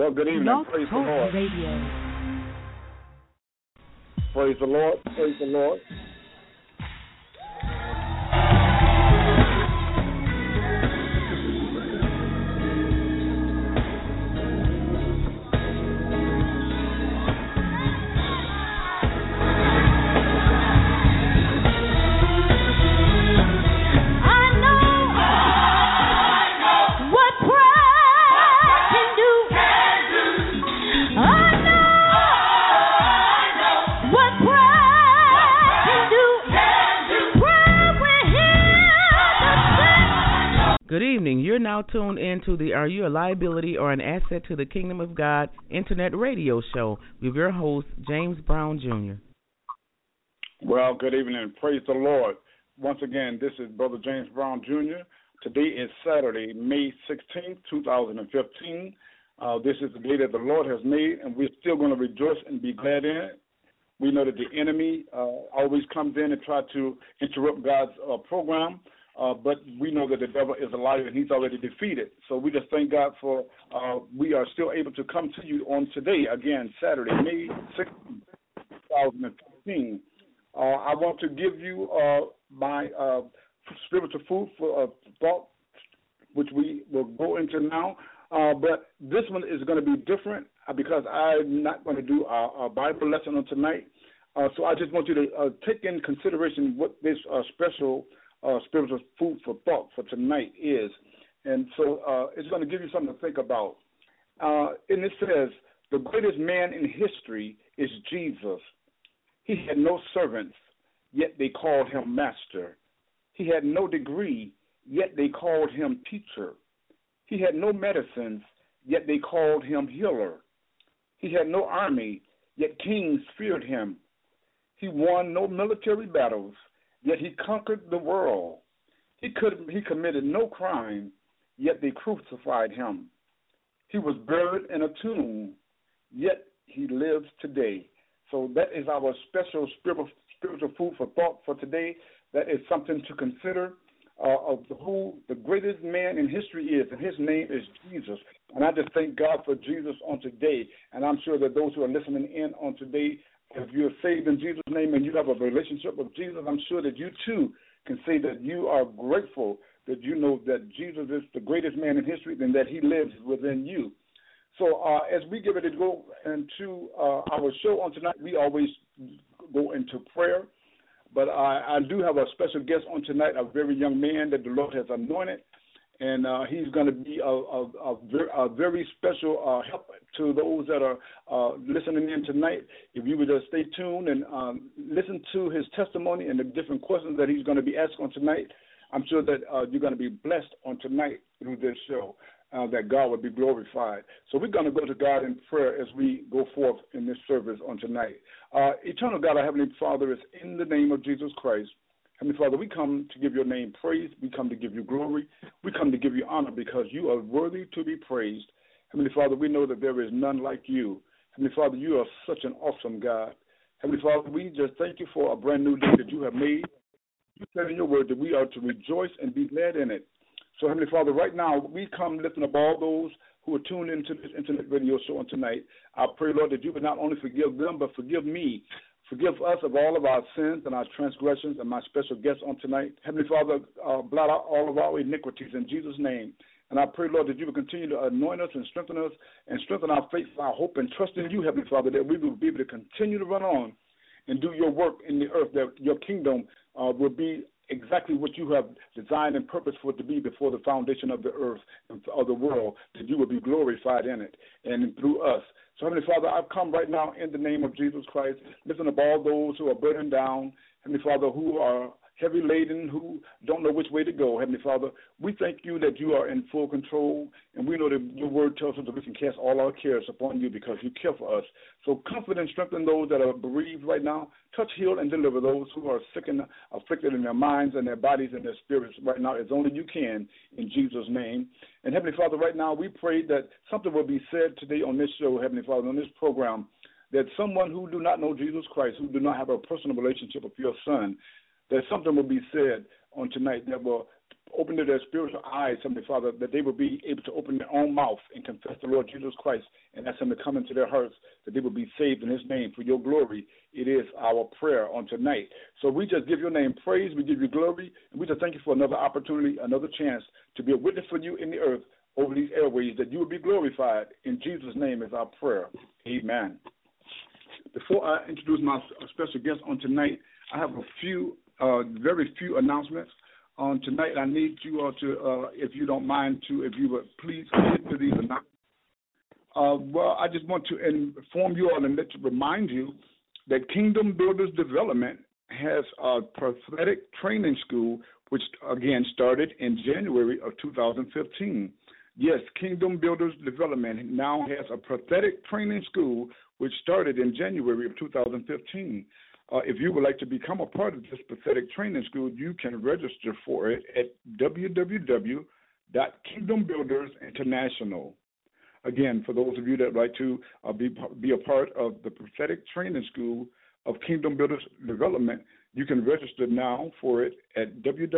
Well, good evening. Blog Praise the Talk Lord. Radio. Praise the Lord. Praise the Lord. Good evening. You're now tuned in to the Are You a Liability or an Asset to the Kingdom of God Internet Radio Show with your host, James Brown, Jr. Well, good evening. Praise the Lord. Once again, this is Brother James Brown, Jr. Today is Saturday, May 16th, 2015. This is the day that the Lord has made, and we're still going to rejoice and be glad in it. We know that the enemy always comes in and tries to interrupt God's program. But we know that the devil is a liar and he's already defeated. So we just thank God for we are still able to come to you on today, again, Saturday, May 16, 2015. I want to give you my spiritual food for thought, which we will go into now. But this one is going to be different because I'm not going to do a Bible lesson on tonight. So I just want you to take in consideration what this special spiritual food for thought for tonight is. And so it's going to give you something to think about. And it says, the greatest man in history is Jesus. He had no servants, yet they called him master. He had no degree, yet they called him teacher. He had no medicines, yet they called him healer. He had no army, yet kings feared him. He won no military battles, yet he conquered the world. He committed no crime, yet they crucified him. He was buried in a tomb, yet he lives today. So that is our special spiritual food for thought for today. That is something to consider of who the greatest man in history is, and his name is Jesus. And I just thank God for Jesus on today. And I'm sure that those who are listening in on today, if you're saved in Jesus' name and you have a relationship with Jesus, I'm sure that you too can say that you are grateful that you know that Jesus is the greatest man in history and that he lives within you. So as we get ready to go into our show on tonight, we always go into prayer. But I do have a special guest on tonight, a very young man that the Lord has anointed. And he's going to be a very special help to those that are listening in tonight. If you would just stay tuned and listen to his testimony and the different questions that he's going to be asked on tonight, I'm sure that you're going to be blessed on tonight through this show, that God will be glorified. So we're going to go to God in prayer as we go forth in this service on tonight. Eternal God, our Heavenly Father, is in the name of Jesus Christ. Heavenly Father, we come to give your name praise. We come to give you glory. We come to give you honor because you are worthy to be praised. Heavenly Father, we know that there is none like you. Heavenly Father, you are such an awesome God. Heavenly Father, we just thank you for a brand new day that you have made. You said in your word that we are to rejoice and be glad in it. So, Heavenly Father, right now, we come lifting up all those who are tuned into this internet radio show on tonight. I pray, Lord, that you would not only forgive them, but forgive me. Forgive us of all of our sins and our transgressions, and my special guest on tonight. Heavenly Father, blot out all of our iniquities in Jesus' name. And I pray, Lord, that you will continue to anoint us and strengthen our faith, our hope, and trust in you, Heavenly Father, that we will be able to continue to run on and do your work in the earth, that your kingdom will be exactly what you have designed and purposed for it to be before the foundation of the earth and of the world, that you will be glorified in it and through us. So, Heavenly Father, I've come right now in the name of Jesus Christ, lifting up all those who are burdened down, Heavenly Father, who are heavy laden, who don't know which way to go. Heavenly Father, we thank you that you are in full control, and we know that your word tells us that we can cast all our cares upon you because you care for us. So comfort and strengthen those that are bereaved right now. Touch, heal, and deliver those who are sick and afflicted in their minds and their bodies and their spirits right now as only you can, in Jesus' name. And Heavenly Father, right now we pray that something will be said today on this show, Heavenly Father, on this program, that someone who do not know Jesus Christ, who do not have a personal relationship with your Son, that something will be said on tonight that will open to their spiritual eyes, Heavenly Father, that they will be able to open their own mouth and confess the Lord Jesus Christ and ask Him to come into their hearts, that they will be saved in His name for your glory. It is our prayer on tonight. So we just give your name praise, we give you glory, and we just thank you for another opportunity, another chance to be a witness for you in the earth over these airways, that you will be glorified. In Jesus' name is our prayer. Amen. Before I introduce my special guest on tonight, I have a few, very few announcements. On tonight, I need you all to, if you don't mind, if you would please get to these announcements. Well, I just want to inform you all and remind you that Kingdom Builders Development has a prophetic training school, which, again, started in January of 2015. Yes, Kingdom Builders Development now has a prophetic training school, which started in January of 2015. If you would like to become a part of this prophetic training school, you can register for it at www.kingdombuildersinternational. Again, for those of you that would like to be a part of the prophetic training school of Kingdom Builders Development, you can register now for it at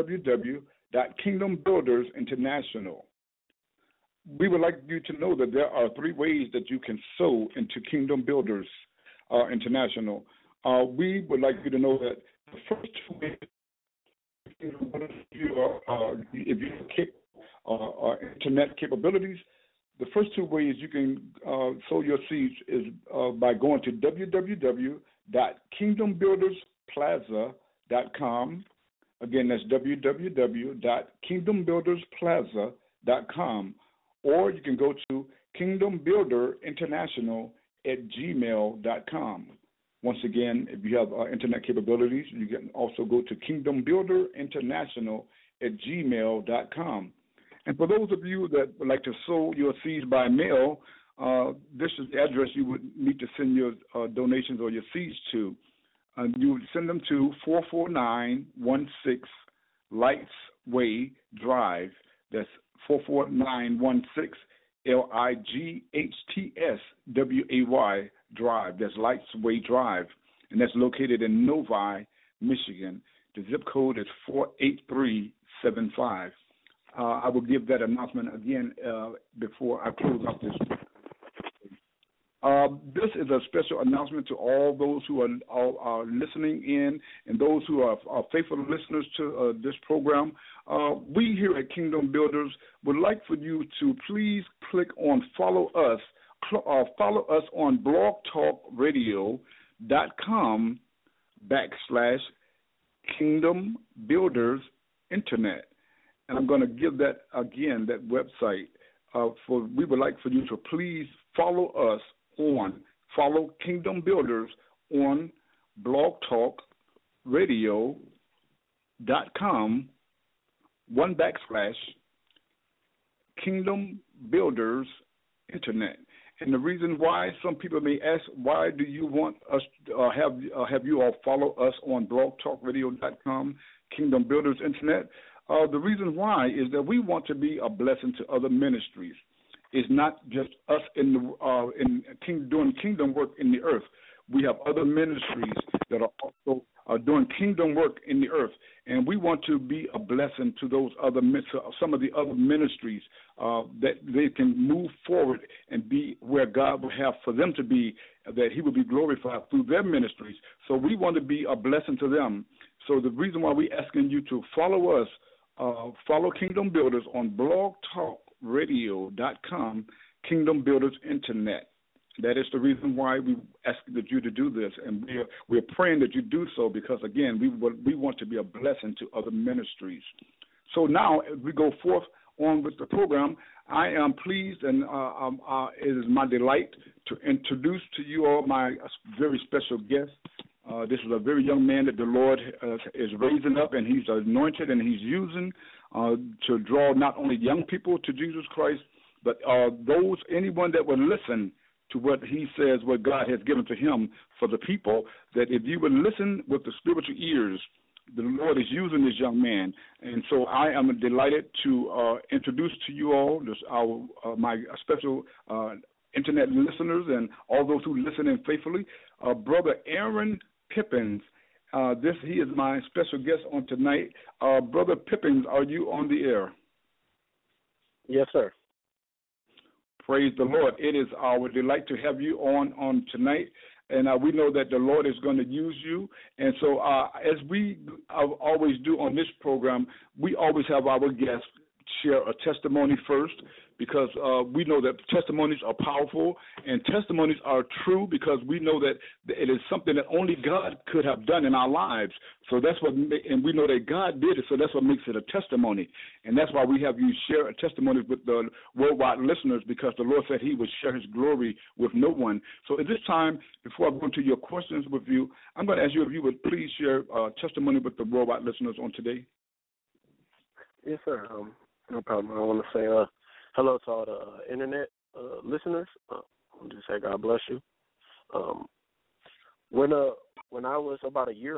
www.kingdombuildersinternational. We would like you to know that there are 3 ways that you can sow into Kingdom Builders International. We would like you to know that the first 2 ways, if you have internet capabilities, the first 2 ways you can sow your seeds is by going to www.kingdombuildersplaza.com. Again, that's www.kingdombuildersplaza.com. Or you can go to kingdombuilderinternational@gmail.com. Once again, if you have internet capabilities, you can also go to kingdombuilderinternational@gmail.com. And for those of you that would like to sow your seeds by mail, this is the address you would need to send your donations or your seeds to. You would send them to 44916 Lights Way Drive. That's 44916 LIGHTSWAY Drive. That's Lights Way Drive, and that's located in Novi, Michigan. The zip code is 48375. I will give that announcement again before I close out this. This is a special announcement to all those who are listening in and those who are faithful listeners to this program. We here at Kingdom Builders would like for you to please click on follow us on blogtalkradio.com/Kingdom Builders Internet. And I'm going to give that again, that website. We would like for you to please follow Kingdom Builders on blogtalkradio.com/Kingdom Builders Internet. And the reason why, some people may ask, why do you want us to have you all follow us on blogtalkradio.com, Kingdom Builders Internet? The reason why is that we want to be a blessing to other ministries. It's not just us doing kingdom work in the earth. We have other ministries that are also doing kingdom work in the earth, and we want to be a blessing to those some of the other ministries that they can move forward and be where God would have for them to be, that He will be glorified through their ministries. So we want to be a blessing to them. So the reason why we're asking you to follow us, follow Kingdom Builders on blogtalkradio.com, Kingdom Builders Internet. That is the reason why we ask you to do this, and we're praying that you do so because, again, we want to be a blessing to other ministries. So now, as we go forth on with the program, I am pleased and it is my delight to introduce to you all my very special guest. This is a very young man that the Lord is raising up, and He's anointed and He's using to draw not only young people to Jesus Christ, but anyone that will listen to what he says, what God has given to him for the people, that if you would listen with the spiritual ears, the Lord is using this young man. And so I am delighted to introduce to you all my special internet listeners and all those who listen in faithfully, Brother Aaron Pippins. He is my special guest on tonight. Brother Pippins, are you on the air? Yes, sir. Praise the Lord. It is our delight to have you on tonight. And we know that the Lord is going to use you. And so as we always do on this program, we always have our guests share a testimony first, because we know that testimonies are powerful and testimonies are true, because we know that it is something that only God could have done in our lives. So that's what, and we know that God did it, so that's what makes it a testimony. And that's why we have you share a testimony with the worldwide listeners, because the Lord said he would share his glory with no one. So at this time, before I go into your questions with you, I'm going to ask you if you would please share a testimony with the worldwide listeners on today. Yes, sir. No problem. I want to say hello to all the internet listeners. I want to say God bless you. When I was about a year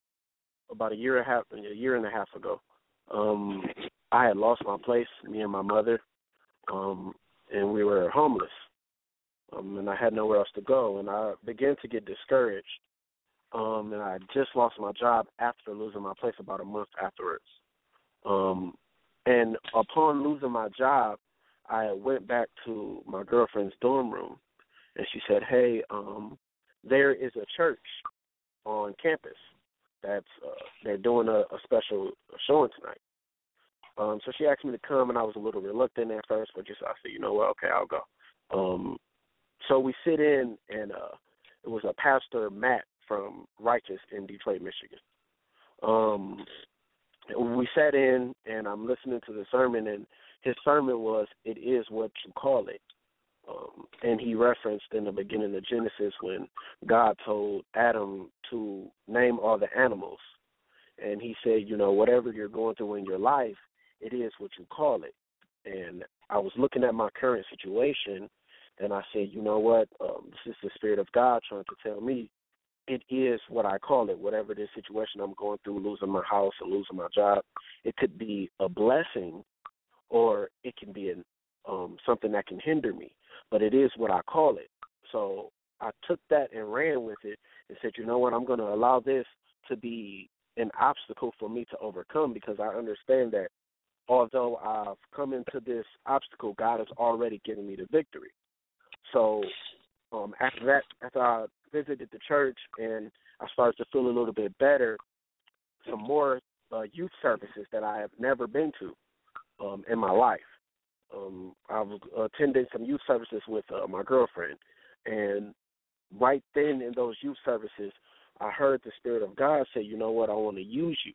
and a half ago, I had lost my place, me and my mother, and we were homeless, and I had nowhere else to go, and I began to get discouraged, and I just lost my job after losing my place about a month afterwards. And upon losing my job, I went back to my girlfriend's dorm room, and she said, hey, there is a church on campus that's they're doing a special showing tonight. So she asked me to come, and I was a little reluctant at first, but I said, you know what, okay, I'll go. So we sit in, and it was a Pastor Matt from Righteous in Detroit, Michigan. We sat in, and I'm listening to the sermon, and his sermon was, it is what you call it. And he referenced in the beginning of Genesis when God told Adam to name all the animals. And he said, you know, whatever you're going through in your life, it is what you call it. And I was looking at my current situation, and I said, you know what, this is the Spirit of God trying to tell me, it is what I call it, whatever this situation I'm going through, losing my house or losing my job. It could be a blessing, or it can be something that can hinder me, but it is what I call it. So I took that and ran with it and said, you know what, I'm going to allow this to be an obstacle for me to overcome, because I understand that although I've come into this obstacle, God has already given me the victory. So after I visited the church and I started to feel a little bit better, some more youth services that I have never been to in my life. I was attending some youth services with my girlfriend, and right then in those youth services, I heard the Spirit of God say, you know what, I want to use you.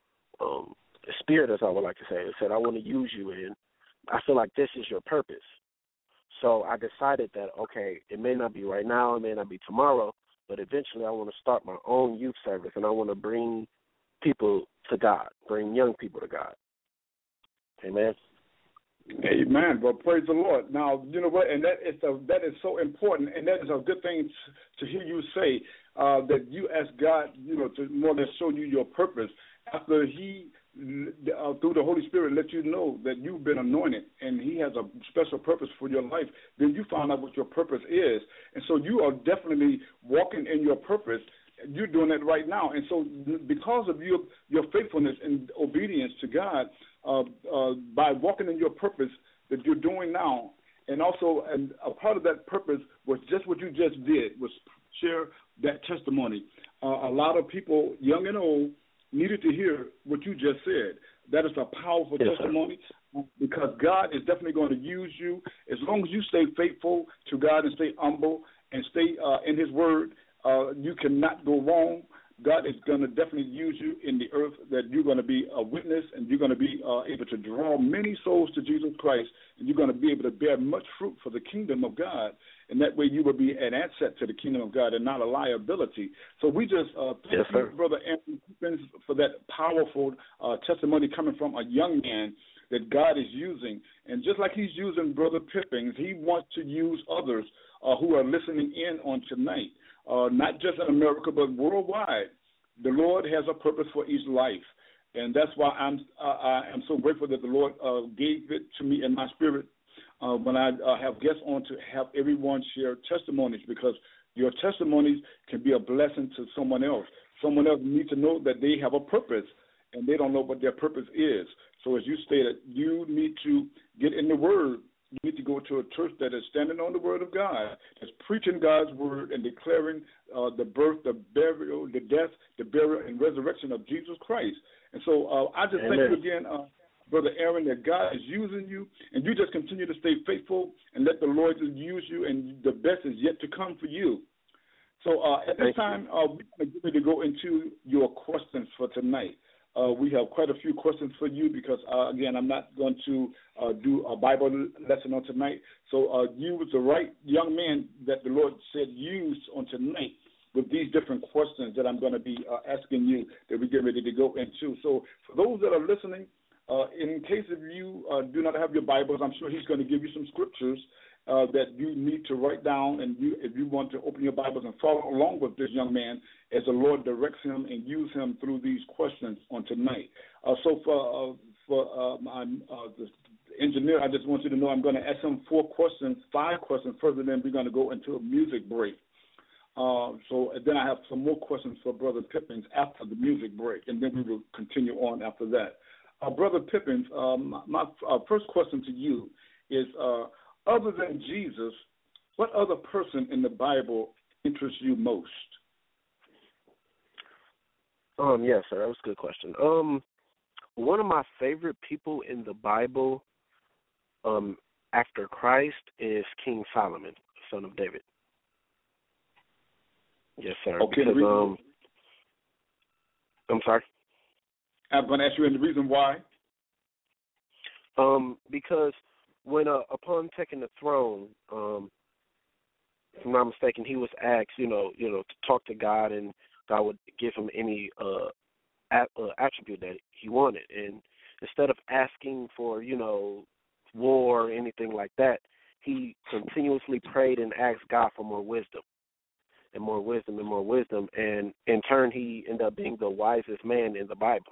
The Spirit, as I would like to say, it said, I want to use you, and I feel like this is your purpose. So I decided that, okay, it may not be right now, it may not be tomorrow, but eventually I want to start my own youth service, and I want to bring people to God, bring young people to God. Amen. Amen. Well, praise the Lord. Now, you know what, and that is so important, and that is a good thing to hear you say that you ask God, you know, to more or less show you your purpose after He, through the Holy Spirit, let you know that you've been anointed and He has a special purpose for your life. Then you find out what your purpose is, and so you are definitely walking in your purpose. You're doing that right now, and so because of your faithfulness and obedience to God, by walking in your purpose that you're doing now, and also and a part of that purpose was just what you just did, was share that testimony. A lot of people, young and old, needed to hear what you just said. That is a powerful testimony, because God is definitely going to use you as long as you stay faithful to God and stay humble and stay in His Word. You cannot go wrong. God is going to definitely use you in the earth, that you're going to be a witness, and you're going to be able to draw many souls to Jesus Christ, and you're going to be able to bear much fruit for the kingdom of God, and that way you will be an asset to the kingdom of God and not a liability. So we just thank you, Brother Anthony, for that powerful testimony coming from a young man that God is using. And just like He's using Brother Pippins, He wants to use others who are listening in on tonight. Not just in America, but worldwide. The Lord has a purpose for each life, and that's why I am so grateful that the Lord gave it to me in my spirit when I have guests on to have everyone share testimonies, because your testimonies can be a blessing to someone else. Someone else needs to know that they have a purpose, and they don't know what their purpose is. So as you stated, you need to get in the Word. You need to go to a church that is standing on the Word of God, that's preaching God's Word and declaring the birth, the burial, the death, the burial, and resurrection of Jesus Christ. And so I just thank you again, Brother Aaron, that God is using you, and you just continue to stay faithful and let the Lord just use you, and the best is yet to come for you. So at this time, we're going to get ready to go into your questions for tonight. We have quite a few questions for you because, again, I'm not going to do a Bible lesson on tonight. So you was the right young man that the Lord said use on tonight with these different questions that I'm going to be asking you that we get ready to go into. So for those that are listening, in case if you do not have your Bibles, I'm sure he's going to give you some scriptures that you need to write down, and if you want to open your Bibles and follow along with this young man as the Lord directs him and use him through these questions on tonight. So for the engineer, I just want you to know I'm going to ask him 5 questions further, then we're going to go into a music break. So then I have some more questions for Brother Pippins after the music break, and then we will continue on after that. Brother Pippins, my first question to you is, other than Jesus, what other person in the Bible interests you most? Yes, sir. That was a good question. One of my favorite people in the Bible after Christ is King Solomon, son of David. Yes, sir. Okay, because, I'm sorry? I'm going to ask you the reason why. Because when upon taking the throne, if I'm not mistaken, he was asked, to talk to God, and God would give him any attribute that he wanted. And instead of asking for, war or anything like that, he continuously prayed and asked God for more wisdom and more wisdom and more wisdom. And in turn, he ended up being the wisest man in the Bible.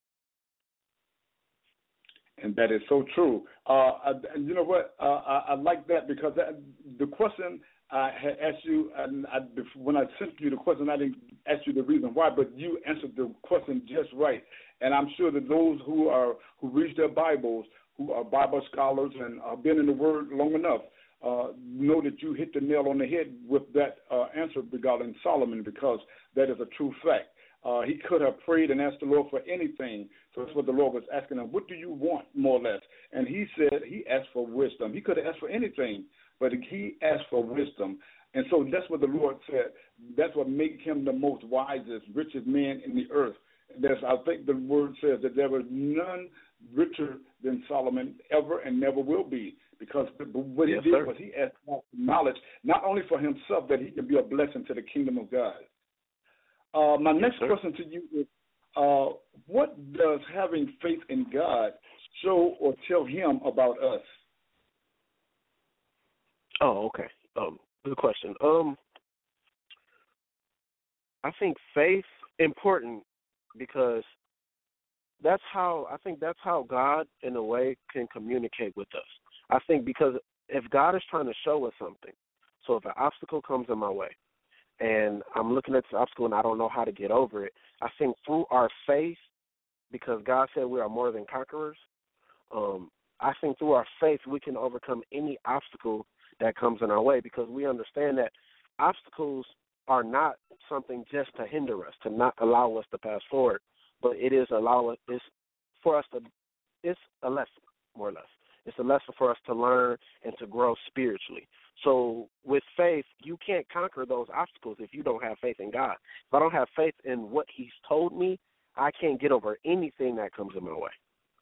And that is so true. And you know what? I like that because the question I had asked you, and when I sent you the question, I didn't ask you the reason why, but you answered the question just right. And I'm sure that those who read their Bibles, who are Bible scholars and have been in the Word long enough, know that you hit the nail on the head with that answer regarding Solomon, because that is a true fact. He could have prayed and asked the Lord for anything. So that's what the Lord was asking him. What do you want, more or less? And he said he asked for wisdom. He could have asked for anything, but he asked for wisdom. And so that's what the Lord said. That's what made him the most wisest, richest man in the earth. I think the word says that there was none richer than Solomon ever and never will be, because what he did was he asked for knowledge, not only for himself, that he could be a blessing to the kingdom of God. My next question to you is, what does having faith in God show or tell him about us? Oh, okay. Good question. I think faith important because that's how God, in a way, can communicate with us. I think because if God is trying to show us something, so if an obstacle comes in my way, and I'm looking at this obstacle and I don't know how to get over it, I think through our faith, because God said we are more than conquerors, I think through our faith we can overcome any obstacle that comes in our way, because we understand that obstacles are not something just to hinder us, to not allow us to pass forward, but it's a lesson, more or less. It's a lesson for us to learn and to grow spiritually. So with faith, you can't conquer those obstacles if you don't have faith in God. If I don't have faith in what he's told me, I can't get over anything that comes in my way.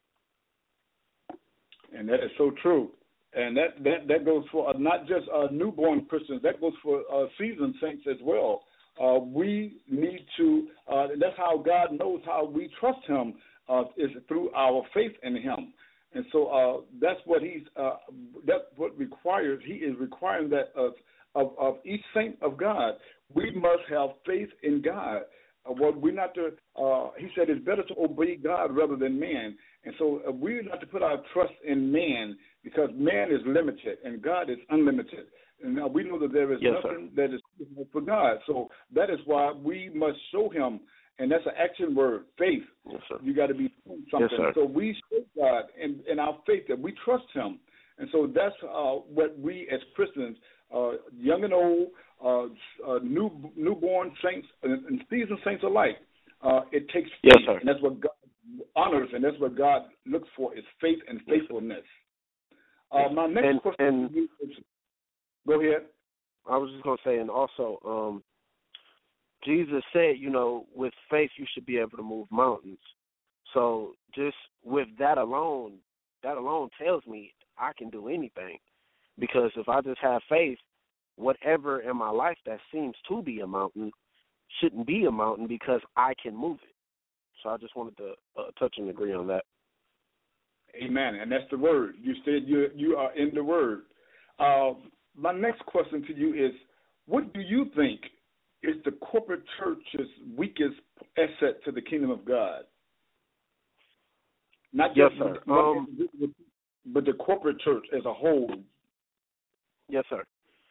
And that is so true. And that goes for not just newborn Christians. That goes for seasoned saints as well. We need to, that's how God knows how we trust him, is through our faith in him. And so that's what that's what requires. He is requiring that of each saint of God. We must have faith in God. Well, we're not to. He said it's better to obey God rather than man, and so we're not to put our trust in man because man is limited and God is unlimited. And we know that there is nothing that is for God. So that is why we must show Him, and that's an action word, faith. Yes, sir. You got to be doing something. Yes, so we show God in our faith that we trust Him, and so that's what we as Christians, young and old, newborn saints and seasoned saints alike, it takes faith, yes, sir. and that's what God honors, and that's what God looks for is faith and faithfulness. My next question to you is, go ahead. I was just going to say, and also, Jesus said, with faith you should be able to move mountains. So just with that alone tells me I can do anything. Because if I just have faith, whatever in my life that seems to be a mountain shouldn't be a mountain because I can move it. So I just wanted to touch and agree on that. Amen. And that's the word. You said you are in the word. My next question to you is, what do you think is the corporate church's weakest asset to the kingdom of God? Not just but the corporate church as a whole. Yes, sir.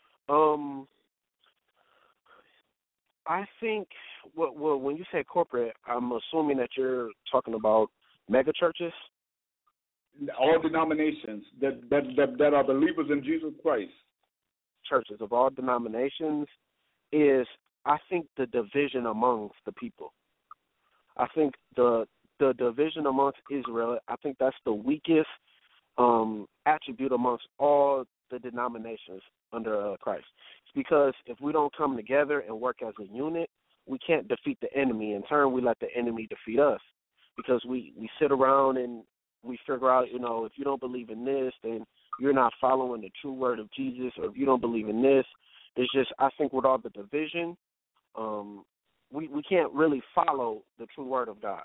I think, well, when you say corporate, I'm assuming that you're talking about mega churches? All denominations that are believers in Jesus Christ. Churches of all denominations is, I think, the division amongst the people. I think the division amongst Israel, I think that's the weakest attribute amongst all the denominations under Christ. It's because if we don't come together and work as a unit, we can't defeat the enemy. In turn, we let the enemy defeat us because we sit around and we figure out, if you don't believe in this, then you're not following the true word of Jesus, or if you don't believe in this, it's just, I think with all the division, we can't really follow the true word of God.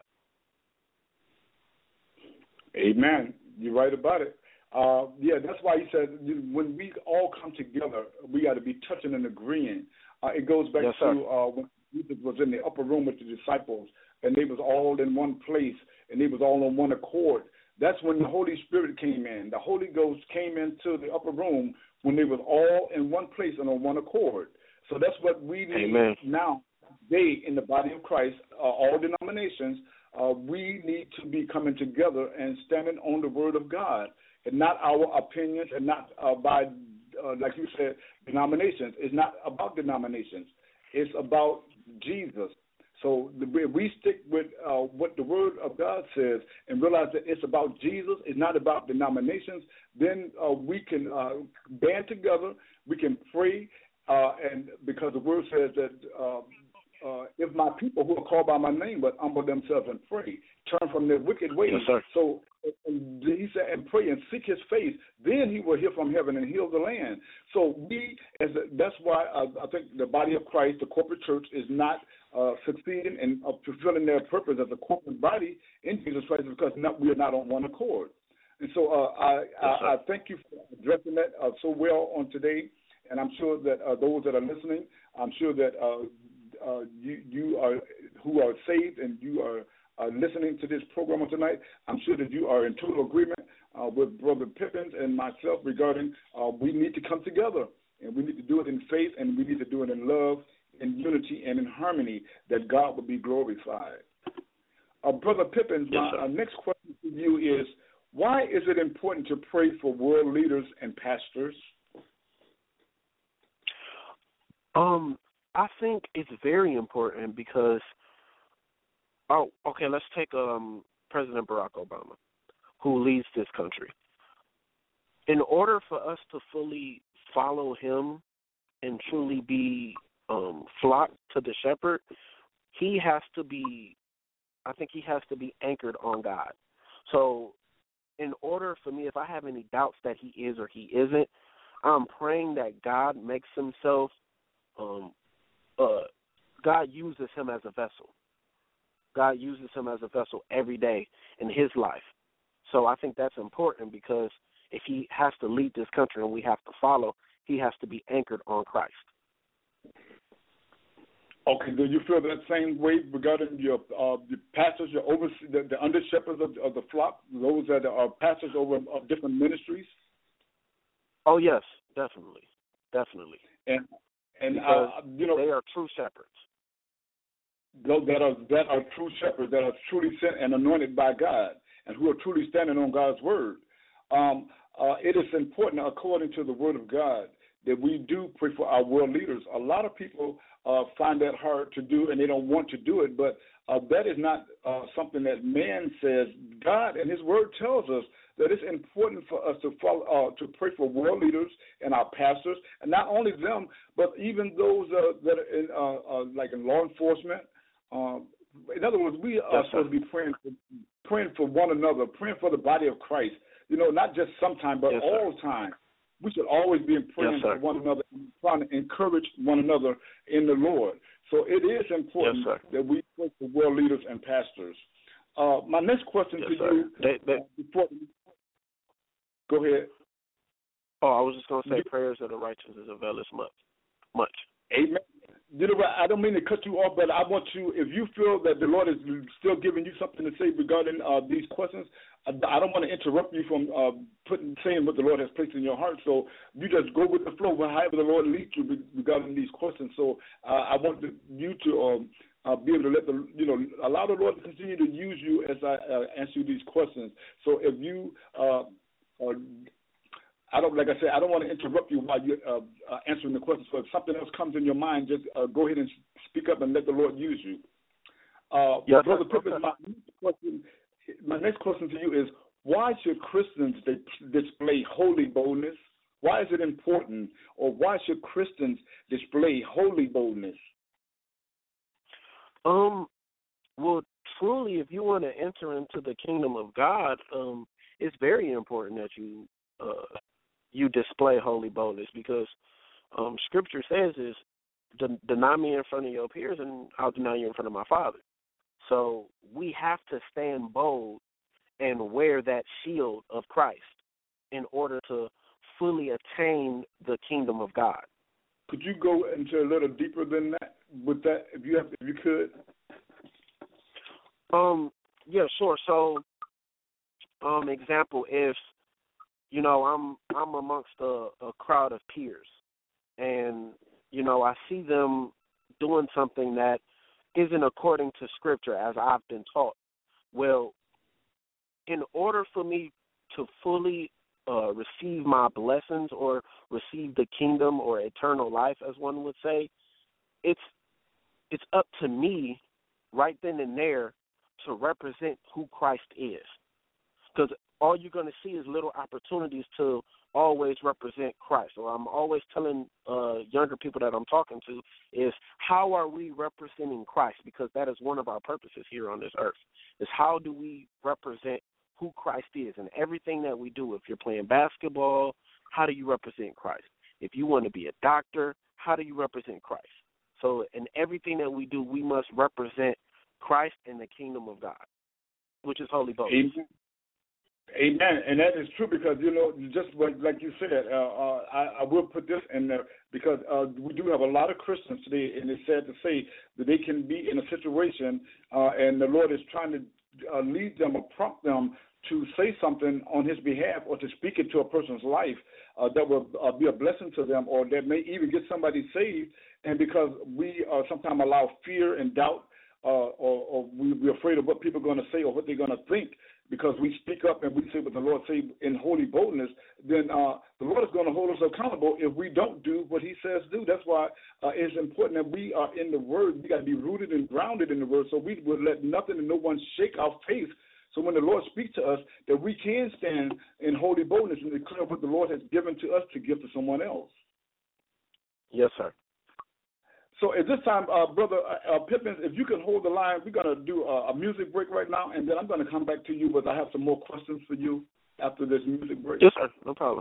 Amen. You're right about it. That's why he said when we all come together, we got to be touching and agreeing. It goes back to when Jesus was in the upper room with the disciples, and they was all in one place, and they was all on one accord. That's when the Holy Spirit came in. The Holy Ghost came into the upper room when they was all in one place and on one accord. So that's what we need now. Today in the body of Christ, all denominations, we need to be coming together and standing on the word of God, and not our opinions, and not by, like you said, denominations. It's not about denominations. It's about Jesus. So we stick with what the Word of God says and realize that it's about Jesus, it's not about denominations. Then we can band together, we can pray, and because the Word says that if my people who are called by my name would humble themselves and pray, turn from their wicked ways. Yes, so he said, and pray and seek his face, then he will hear from heaven and heal the land. So that's why I think the body of Christ, the corporate church, is not succeeding in fulfilling their purpose as a corporate body in Jesus Christ because we are not on one accord. And so I thank you for addressing that so well on today, and I'm sure that those that are listening, I'm sure that you are who are saved and you are listening to this program on tonight, I'm sure that you are in total agreement with Brother Pippins and myself regarding we need to come together, and we need to do it in faith, and we need to do it in love, in unity, and in harmony, that God will be glorified. Brother Pippins, my next question to you is, why is it important to pray for world leaders and pastors? I think it's very important because, let's take President Barack Obama, who leads this country. In order for us to fully follow him and truly be flocked to the shepherd, he has to be anchored on God. So in order for me, if I have any doubts that he is or he isn't, I'm praying that God makes himself God uses him as a vessel. God uses him as a vessel every day in his life. So I think that's important because if he has to lead this country and we have to follow, he has to be anchored on Christ. Okay, do you feel that same way regarding your pastors, your the under shepherds of the flock, those that are pastors over of different ministries? Oh yes, definitely. And because they are true shepherds. Those that are true shepherds, that are truly sent and anointed by God, and who are truly standing on God's word. It is important, according to the word of God, that we do pray for our world leaders. A lot of people find that hard to do, and they don't want to do it, but that is not something that man says. God and his word tells us that it's important for us to follow, to pray for world leaders and our pastors, and not only them, but even those that are like in law enforcement. In other words, we are supposed to be praying for one another, praying for the body of Christ. Not just sometime, but all the time. We should always be praying for one another and trying to encourage one another in the Lord. So it is important that we pray for world leaders and pastors. My next question to you, go ahead. Oh, I was just going to say, prayers of the righteous availeth much. Amen. I don't mean to cut you off, but I want you, if you feel that the Lord is still giving you something to say regarding these questions, I don't want to interrupt you from saying what the Lord has placed in your heart. So you just go with the flow, however the Lord leads you regarding these questions. So I want you to be able to allow the Lord to continue to use you as I answer these questions. So if you I don't want to interrupt you while you're answering the questions. So if something else comes in your mind, just go ahead and speak up and let the Lord use you. Brother Pippin, my next question to you is, why should Christians display holy boldness? Why is it important, or why should Christians display holy boldness? Well, truly, if you want to enter into the kingdom of God, it's very important that you display holy boldness, because Scripture says is, deny me in front of your peers and I'll deny you in front of my Father. So we have to stand bold and wear that shield of Christ in order to fully attain the kingdom of God. Could you go into a little deeper than that with that, if you could? Yeah, sure. So, example, if I'm amongst a crowd of peers, and I see them doing something that isn't according to Scripture as I've been taught. Well, in order for me to fully receive my blessings or receive the kingdom or eternal life, as one would say, it's up to me right then and there to represent who Christ is. Because all you're going to see is little opportunities to always represent Christ. So I'm always telling younger people that I'm talking to is, how are we representing Christ? Because that is one of our purposes here on this earth, is how do we represent who Christ is in everything that we do. If you're playing basketball, how do you represent Christ? If you want to be a doctor, how do you represent Christ? So in everything that we do, we must represent Christ and the kingdom of God, which is holy boldness. Amen. And that is true, because, just like you said, I will put this in there, because we do have a lot of Christians today, and it's sad to say that they can be in a situation and the Lord is trying to lead them or prompt them to say something on his behalf, or to speak into a person's life that will be a blessing to them, or that may even get somebody saved. And because we sometimes allow fear and doubt, or we're afraid of what people are going to say or what they're going to think, because we speak up and we say what the Lord say in holy boldness, then the Lord is going to hold us accountable if we don't do what he says do. That's why it's important that we are in the Word. We got to be rooted and grounded in the Word, so we will let nothing and no one shake our faith. So when the Lord speaks to us, that we can stand in holy boldness and declare what the Lord has given to us to give to someone else. Yes, sir. So at this time, Brother Pippin, if you can hold the line, we're going to do a music break right now, and then I'm going to come back to you, but I have some more questions for you after this music break. Yes, sir. No problem.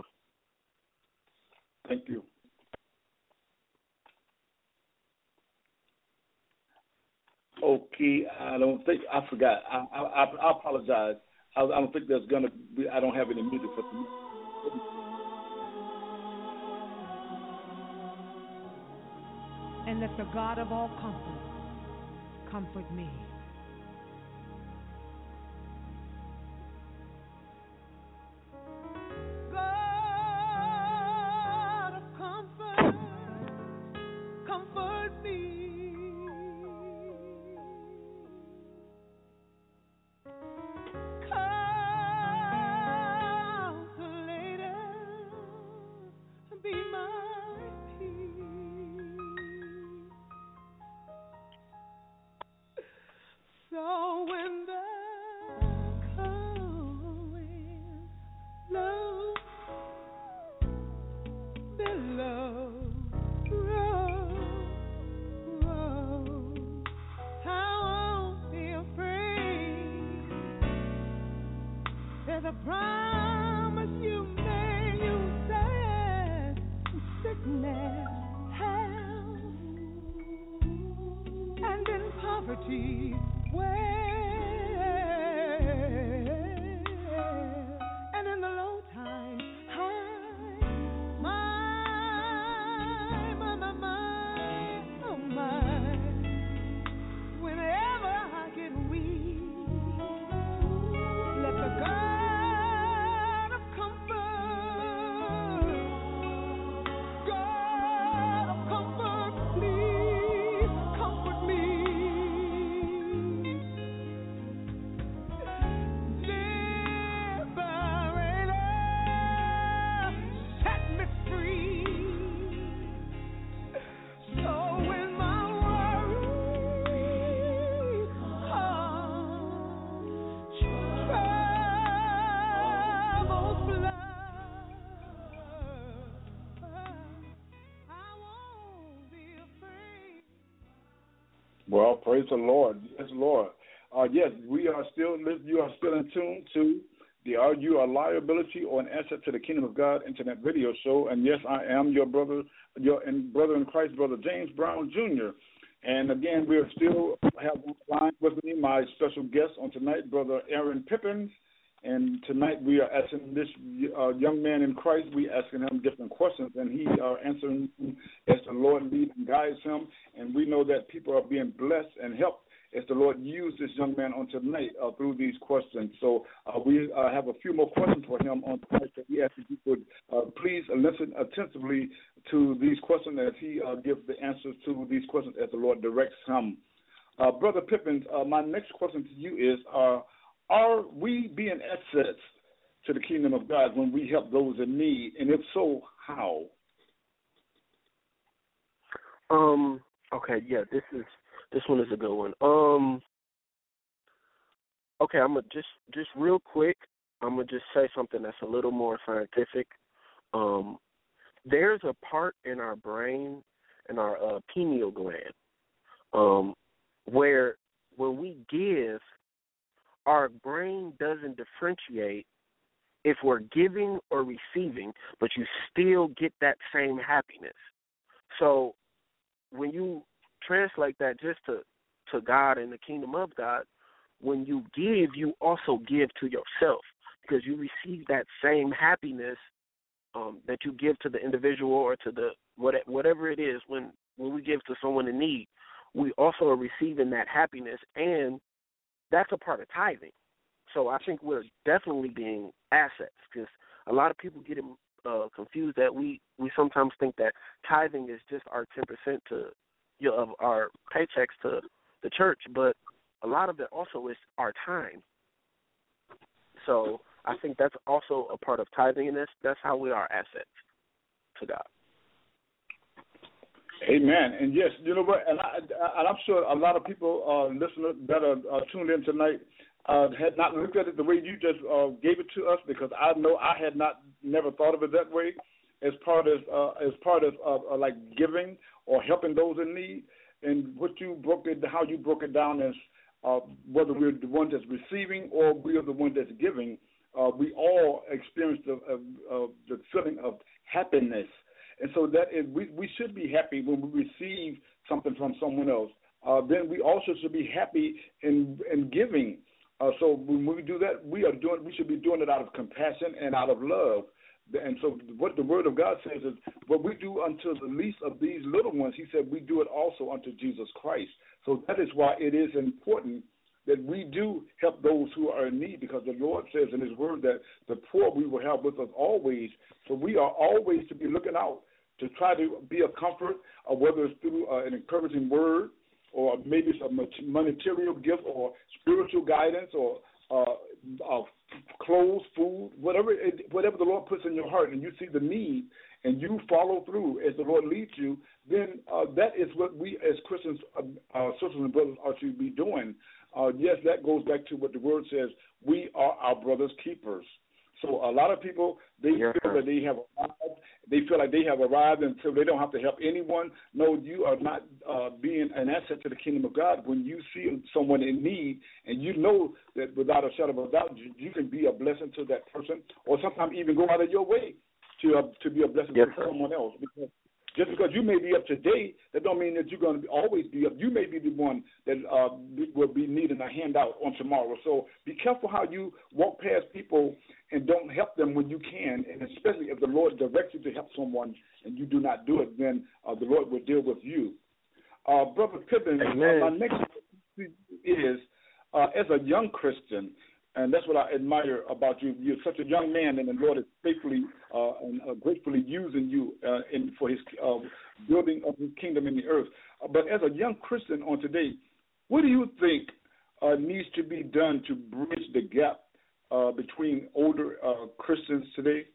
Thank you. Okay, I forgot. I apologize. I don't think there's going to be, I don't have any music for you. and let the God of all comfort comfort me. God of comfort, comfort me. So when the cold winds blow, billows roll, I won't be afraid. There's a promise you made, you said, sickness, health, and in poverty. And in the low times, high, oh my, whenever I get weak, let the God of comfort, please comfort me. Well, praise the Lord. Yes, Lord. Yes, we are still. You are still in tune to the Are You a Liability or an Asset to the Kingdom of God Internet Radio Show. And yes, I am your brother in Christ, Brother James Brown Jr. And again, we are still have line with me my special guest on tonight, Brother Aaron Pippins. And tonight we are asking this young man in Christ, we asking him different questions, and he are answering as the Lord leads and guides him. And we know that people are being blessed and helped as the Lord used this young man on tonight through these questions. So we have a few more questions for him on tonight. So we ask that you would please listen attentively to these questions as he gives the answers to these questions as the Lord directs him. Brother Pippins, my next question to you is, are we being assets to the kingdom of God when we help those in need? And if so, how? Okay, yeah, this one is a good one. Okay, I'm gonna just real quick, I'm gonna just say something that's a little more scientific. There's a part in our brain, in our pineal gland, where when we give, our brain doesn't differentiate if we're giving or receiving, but you still get that same happiness. So when you translate that just to God and the kingdom of God, when you give, you also give to yourself because you receive that same happiness that you give to the individual or to the whatever it is. When we give to someone in need, we also are receiving that happiness, and that's a part of tithing. So I think we're definitely being assets because a lot of people get confused that we sometimes think that tithing is just our 10% of our paychecks to the church, but a lot of it also is our time. So I think that's also a part of tithing, and that's how we are assets to God. Amen. And yes, you know what, and I'm sure a lot of people listeners that are tuned in tonight had not looked at it the way you just gave it to us, because I know I had never thought of it that way as part of like giving or helping those in need. And how you broke it down as whether we're the one that's receiving or we are the one that's giving, we all experience the feeling of happiness. And so that is, we should be happy when we receive something from someone else. Then we also should be happy in giving. So when we do that, we should be doing it out of compassion and out of love. And so what the Word of God says is, what we do unto the least of these little ones, he said, we do it also unto Jesus Christ. So that is why it is important that we do help those who are in need, because the Lord says in his word that the poor we will have with us always. So we are always to be looking out to try to be a comfort, whether it's through an encouraging word or maybe some monetary gift or spiritual guidance or clothes, food, whatever the Lord puts in your heart, and you see the need and you follow through as the Lord leads you, then that is what we as Christians, sisters and brothers, are to be doing. Yes, that goes back to what the word says. We are our brother's keepers. So a lot of people, they feel that they have arrived. They feel like they have arrived, and so they don't have to help anyone. No, you are not being an asset to the kingdom of God when you see someone in need, and you know that without a shadow of a doubt, you can be a blessing to that person, or sometimes even go out of your way to be a blessing to someone else. Because just because you may be up today, that don't mean that you're going to always be up. You may be the one that will be needing a handout on tomorrow. So be careful how you walk past people and don't help them when you can, and especially if the Lord directs you to help someone and you do not do it, then the Lord will deal with you. Brother Pippin, my next question is, as a young Christian, and that's what I admire about you. You're such a young man, and the Lord is faithfully and gratefully using you for his building of his kingdom in the earth. But as a young Christian on today, what do you think needs to be done to bridge the gap between older Christians today?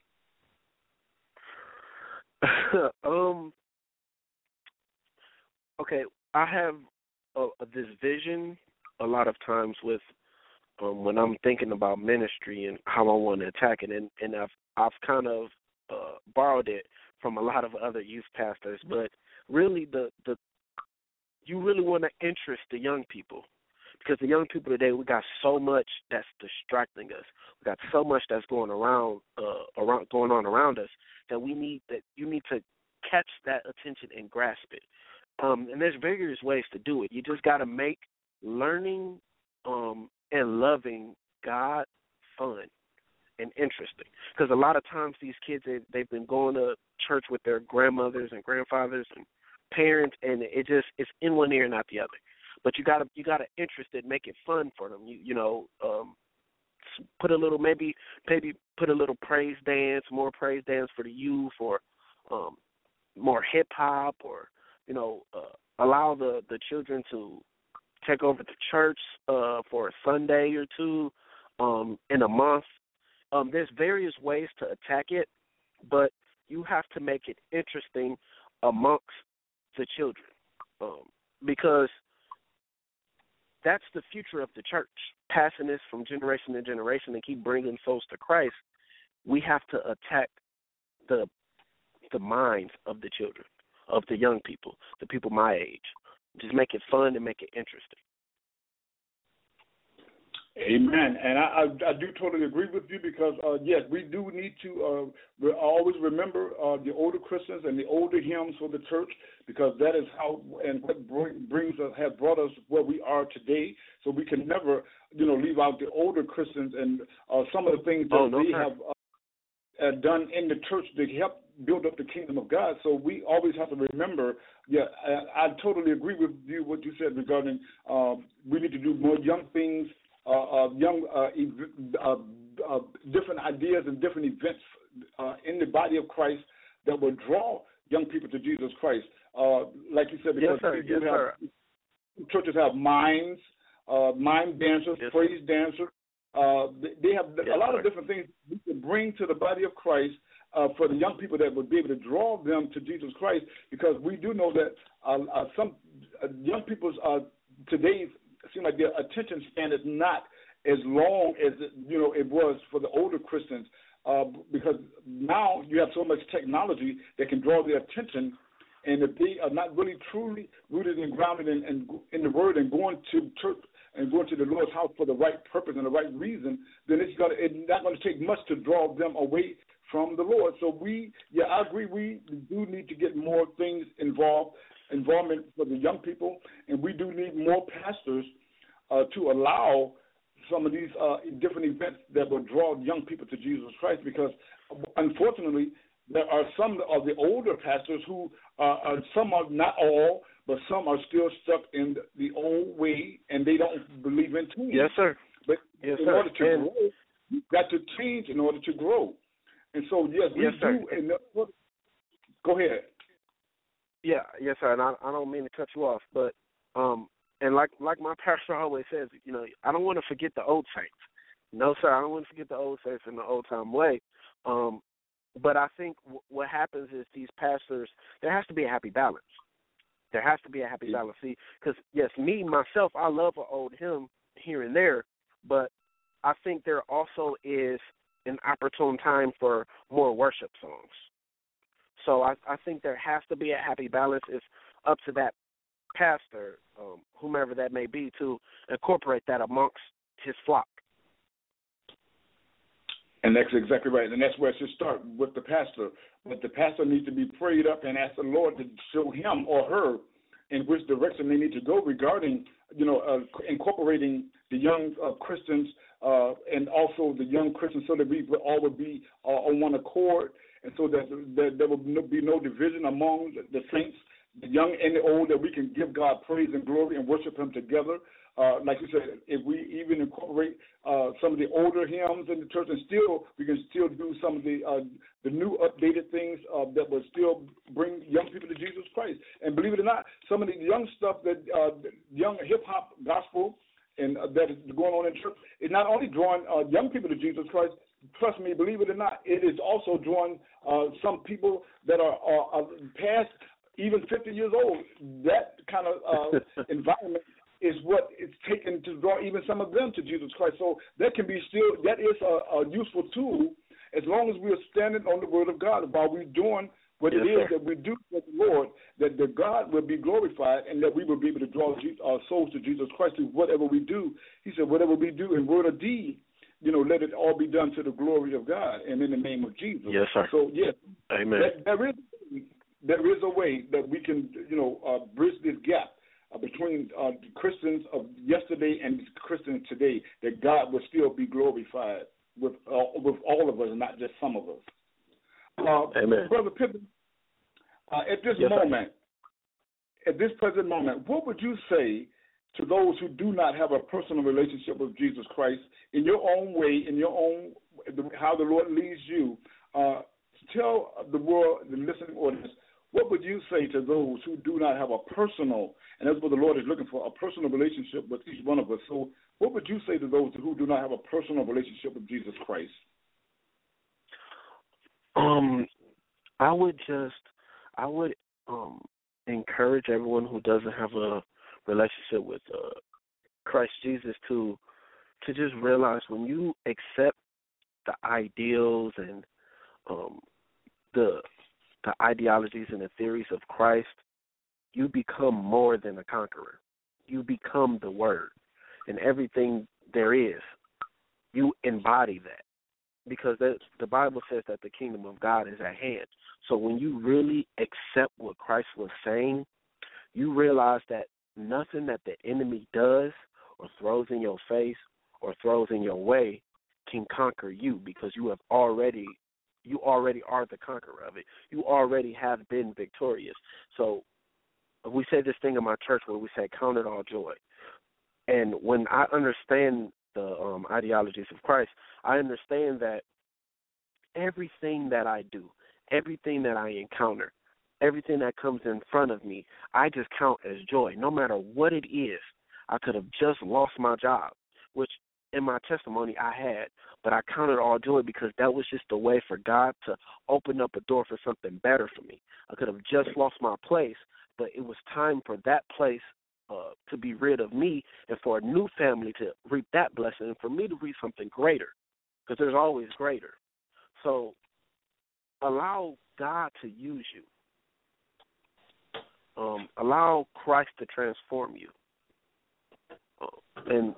Okay, I have this vision a lot of times with when I'm thinking about ministry and how I want to attack it, and I've kind of borrowed it from a lot of other youth pastors. But really, you really want to interest the young people, because the young people today, we got so much that's distracting us. We got so much that's going on around us that you need to catch that attention and grasp it. And there's various ways to do it. You just got to make learning and loving God fun and interesting. Because a lot of times these kids, they've been going to church with their grandmothers and grandfathers and parents, and it's in one ear and out the other. But you gotta interest it, make it fun for them. Put a little maybe put a little praise dance, more praise dance for the youth, or more hip hop, or allow the children to take over the church for a Sunday or two in a month. There's various ways to attack it, but you have to make it interesting amongst the children, because that's the future of the church, passing this from generation to generation and keep bringing souls to Christ. We have to attack the minds of the children, of the young people, the people my age. Just make it fun and make it interesting. Amen. And I do totally agree with you, because, yes, we do need to always remember the older Christians and the older hymns for the church, because that is how and what has brought us where we are today. So we can never, leave out the older Christians and some of the things that they have done in the church to help build up the kingdom of God. So we always have to remember, I totally agree with you, what you said regarding we need to do more young things, different ideas and different events in the body of Christ that will draw young people to Jesus Christ. Like you said, because churches have mime dancers, praise dancers. They have a lot of different things we can bring to the body of Christ for the young people that would be able to draw them to Jesus Christ, because we do know that some young people's today seem like their attention span is not as long as it was for the older Christians, because now you have so much technology that can draw their attention, and if they are not really truly rooted and grounded in the Word and going to church and going to the Lord's house for the right purpose and the right reason, then it's not going to take much to draw them away from the Lord. So I agree, we do need to get more things involvement for the young people, and we do need more pastors to allow some of these different events that will draw young people to Jesus Christ, because unfortunately there are some of the older pastors who some are, not all, but some are still stuck in the old way, and they don't believe in change. Yes, sir. But yes, in sir. order to grow, you've got to change in order to grow. And so, yes, we yes, do. Sir. Go ahead. Yeah, yes, sir. And I don't mean to cut you off, but and like my pastor always says, you know, I don't want to forget the old saints. No, sir, I don't want to forget the old saints in the old time way. But I think what happens is these pastors, there has to be a happy balance. There has to be a happy balance. See, because, yes, me, myself, I love an old hymn here and there, but I think there also is an opportune time for more worship songs. So I think there has to be a happy balance. It's up to that pastor, whomever that may be, to incorporate that amongst his flock. And that's exactly right. And that's where it should start, with the pastor. But the pastor needs to be prayed up and ask the Lord to show him or her in which direction they need to go regarding, incorporating the young Christians and also the young Christians, so that we all would be on one accord, and so that there will be no division among the saints, the young and the old, that we can give God praise and glory and worship Him together. Like you said, if we even incorporate some of the older hymns in the church, and we can still do some of the new updated things that will still bring young people to Jesus Christ. And believe it or not, some of the young stuff that young hip hop gospel and that is going on in church is not only drawing young people to Jesus Christ. Trust me, believe it or not, it is also drawing some people that are past even 50 years old. That kind of environment is what it's taken to draw even some of them to Jesus Christ. So that is a useful tool, as long as we are standing on the Word of God while we're doing what it is that we do for the Lord, that the God will be glorified, and that we will be able to draw our souls to Jesus Christ through whatever we do. He said, whatever we do in word or deed, let it all be done to the glory of God and in the name of Jesus. Yes, sir. So, yes, amen. There is a way that we can, bridge this gap between Christians of yesterday and Christians today, that God will still be glorified with all of us, not just some of us. Amen. Brother Pippin, at this present moment, what would you say to those who do not have a personal relationship with Jesus Christ, in your own way, how the Lord leads you? Tell the world, the listening audience, what would you say to those who do not have a personal, and that's what the Lord is looking for, a personal relationship with each one of us. So what would you say to those who do not have a personal relationship with Jesus Christ? I would encourage everyone who doesn't have a relationship with Christ Jesus to just realize, when you accept the ideals and the ideologies and the theories of Christ, you become more than a conqueror. You become the Word, and everything there is, you embody that. Because the Bible says that the kingdom of God is at hand. So when you really accept what Christ was saying, you realize that nothing that the enemy does or throws in your face or throws in your way can conquer you, because you already are the conqueror of it. You already have been victorious. So we say this thing in my church where we say, count it all joy. And when I understand the ideologies of Christ, I understand that everything that I do, everything that I encounter, everything that comes in front of me, I just count as joy, no matter what it is. I could have just lost my job, which in my testimony I had, but I counted all joy because that was just a way for God to open up a door for something better for me. I could have just lost my place, but it was time for that place to be rid of me, and for a new family to reap that blessing, and for me to reap something greater, because there's always greater. So allow God to use you. Allow Christ to transform you. And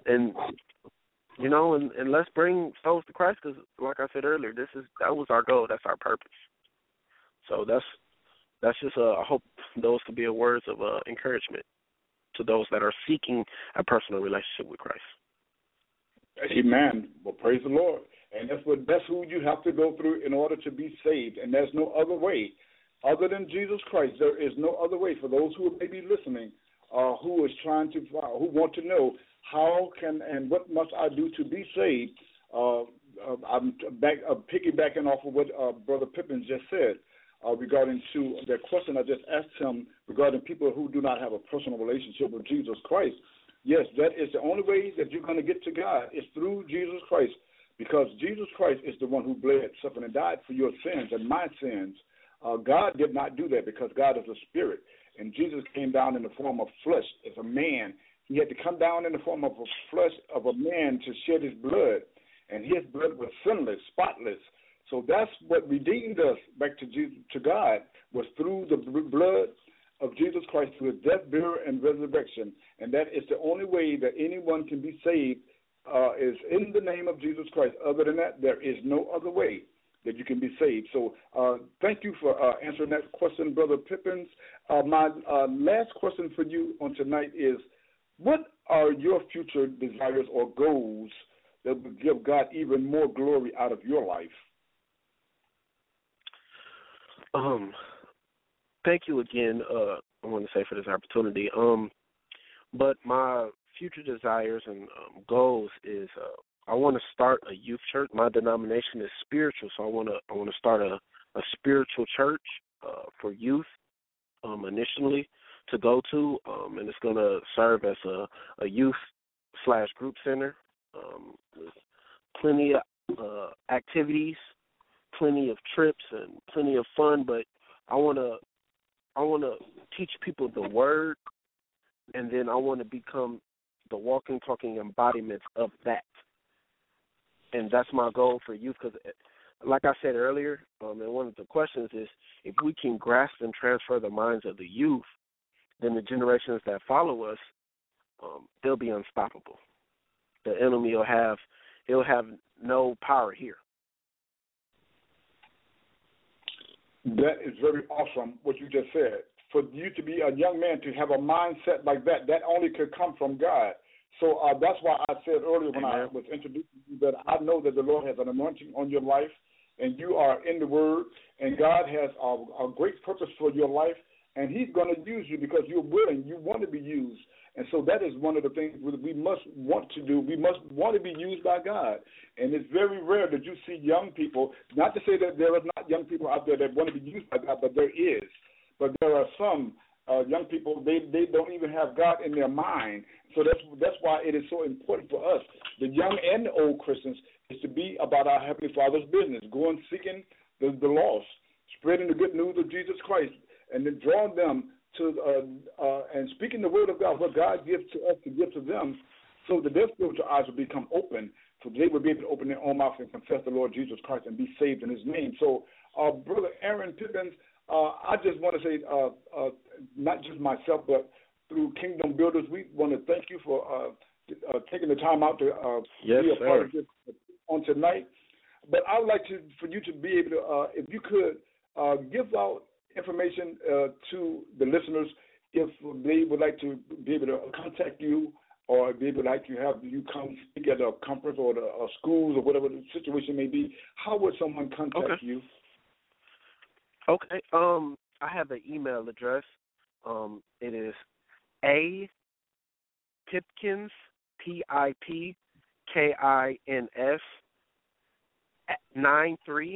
let's bring souls to Christ, because, like I said earlier, that was our goal. That's our purpose. So that's just I hope those could be words of encouragement to those that are seeking a personal relationship with Christ. Amen. Well, praise the Lord. And that's who you have to go through in order to be saved. And there's no other way other than Jesus Christ. There is no other way for those who may be listening, who is trying to, who want to know how can and what must I do to be saved. I'm piggybacking off of what Brother Pippin just said regarding to the question I just asked him regarding people who do not have a personal relationship with Jesus Christ. Yes, that is the only way that you're going to get to God is through Jesus Christ, because Jesus Christ is the one who bled, suffered, and died for your sins and my sins. God did not do that because God is a spirit, and Jesus came down in the form of flesh as a man. He had to come down in the form of a flesh of a man to shed his blood, and his blood was sinless, spotless. So that's what redeemed us back to Jesus, to God, was through the blood of Jesus Christ, through his death, burial, and resurrection. And that is the only way that anyone can be saved, is in the name of Jesus Christ. Other than that, there is no other way that you can be saved. So thank you for answering that question, Brother Pippins. My last question for you on tonight is, what are your future desires or goals that will give God even more glory out of your life? Thank you again, I want to say, for this opportunity. But my future desires and goals is I want to start a youth church. My denomination is spiritual, so I want to start a spiritual church for youth initially to go to, and it's going to serve as a youth/group center with plenty of activities, plenty of trips, and plenty of fun. But I want to teach people the word, and then I want to become the walking, talking embodiments of that. And that's my goal for youth, because like I said earlier, and one of the questions is, if we can grasp and transfer the minds of the youth, then the generations that follow us, they'll be unstoppable. The enemy he'll have no power here. That is very awesome, what you just said. For you to be a young man, to have a mindset like that, that only could come from God. So that's why I said earlier when I was introducing you that I know that the Lord has an anointing on your life, and you are in the Word, and God has a great purpose for your life, and He's going to use you because you're willing, you want to be used. And so that is one of the things we must want to do. We must want to be used by God. And it's very rare that you see young people, not to say that there are not young people out there that want to be used by God, but there is. But there are some young people, they don't even have God in their mind. So that's why it is so important for us, the young and the old Christians, is to be about our Heavenly Father's business, going seeking the lost, spreading the good news of Jesus Christ, and then drawing them to and speaking the word of God, what God gives to us to give to them, so that their spiritual eyes will become open, so they will be able to open their own mouth and confess the Lord Jesus Christ and be saved in His name. So, Brother Aaron Pippins, I just want to say, not just myself, but through Kingdom Builders, we want to thank you for taking the time out to be a part of this on tonight. But I would like for you to be able to, if you could, give out information to the listeners if they would like to be able to contact you, or if they would like to have you come speak at a conference or schools or whatever the situation may be. How would someone contact you? Okay. I have an email address. It is A Pipkins, Pipkins 93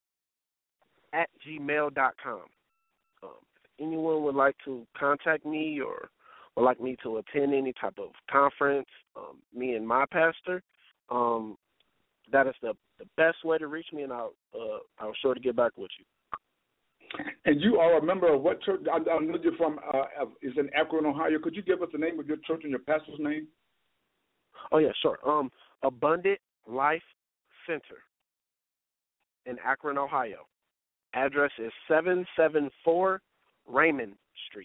@gmail.com. If anyone would like to contact me or would like me to attend any type of conference, me and my pastor, that is the best way to reach me, and I'll sure to get back with you. And you are a member of what church? I know you're from, is in Akron, Ohio. Could you give us the name of your church and your pastor's name? Oh, yeah, sure. Abundant Life Center in Akron, Ohio. Address is 774 Raymond Street.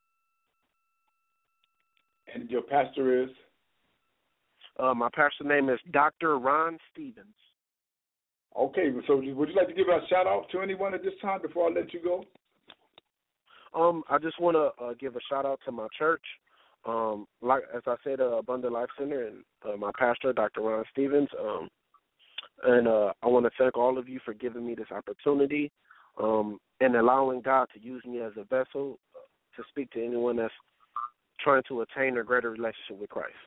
And your pastor is? My pastor's name is Dr. Ron Stevens. Okay, so would you like to give a shout-out to anyone at this time before I let you go? I just want to give a shout-out to my church. Like as I said, Abundant Life Center and my pastor, Dr. Ron Stevens. And I want to thank all of you for giving me this opportunity and allowing God to use me as a vessel to speak to anyone that's trying to attain a greater relationship with Christ.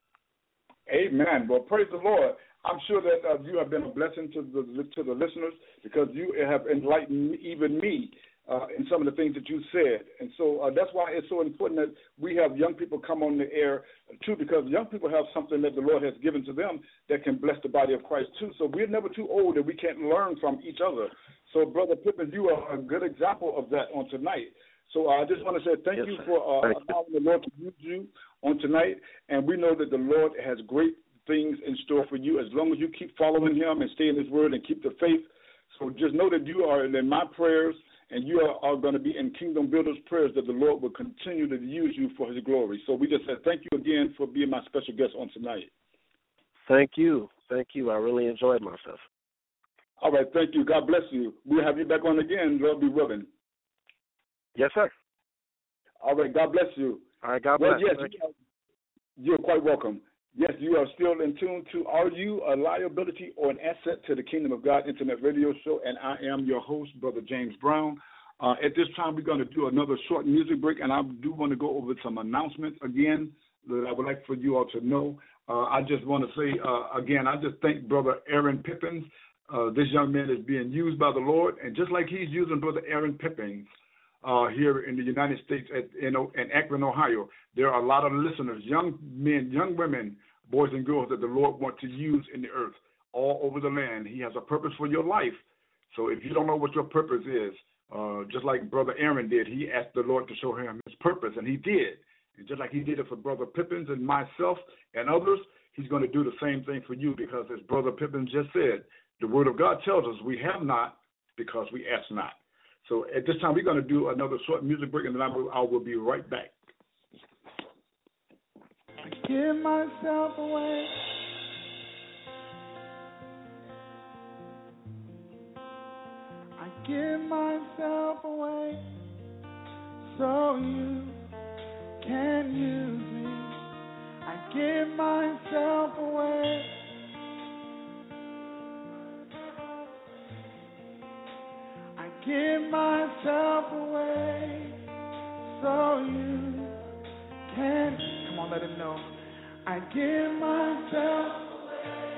Amen. Well, praise the Lord. I'm sure that you have been a blessing to the listeners because you have enlightened even me in some of the things that you said. And so that's why it's so important that we have young people come on the air, too, because young people have something that the Lord has given to them that can bless the body of Christ, too. So we're never too old that we can't learn from each other. So, Brother Pippin, you are a good example of that on tonight. So I just want to say thank you for allowing the Lord to use you on tonight. And we know that the Lord has great things in store for you as long as you keep following him and stay in his word and keep the faith. So just know that you are in my prayers and you are going to be in Kingdom Builders prayers that the Lord will continue to use you for his glory. So we just said thank you again for being my special guest on tonight. Thank you. Thank you. I really enjoyed myself. All right. Thank you. God bless you. We'll have you back on again. Lord be willing. Yes, sir. All right. God bless you. All right. God bless. Yes, you're quite welcome. Yes, you are still in tune to Are You a Liability or an Asset to the Kingdom of God Internet Radio Show, and I am your host, Brother James Brown. At this time, we're going to do another short music break, and I do want to go over some announcements again that I would like for you all to know. I just want to say, again, I just thank Brother Aaron Pippins. This young man is being used by the Lord, and just like he's using Brother Aaron Pippins here in the United States in Akron, Ohio, there are a lot of listeners, young men, young women, boys and girls that the Lord wants to use in the earth all over the land. He has a purpose for your life. So if you don't know what your purpose is, just like Brother Aaron did, he asked the Lord to show him his purpose, and he did. And just like he did it for Brother Pippins and myself and others, he's going to do the same thing for you because, as Brother Pippins just said, the Word of God tells us we have not because we ask not. So at this time, we're going to do another short music break, and then I will be right back. I give myself away. I give myself away so you can use me. I give myself away. I give myself away so you can. Come on, let him know. I give myself away.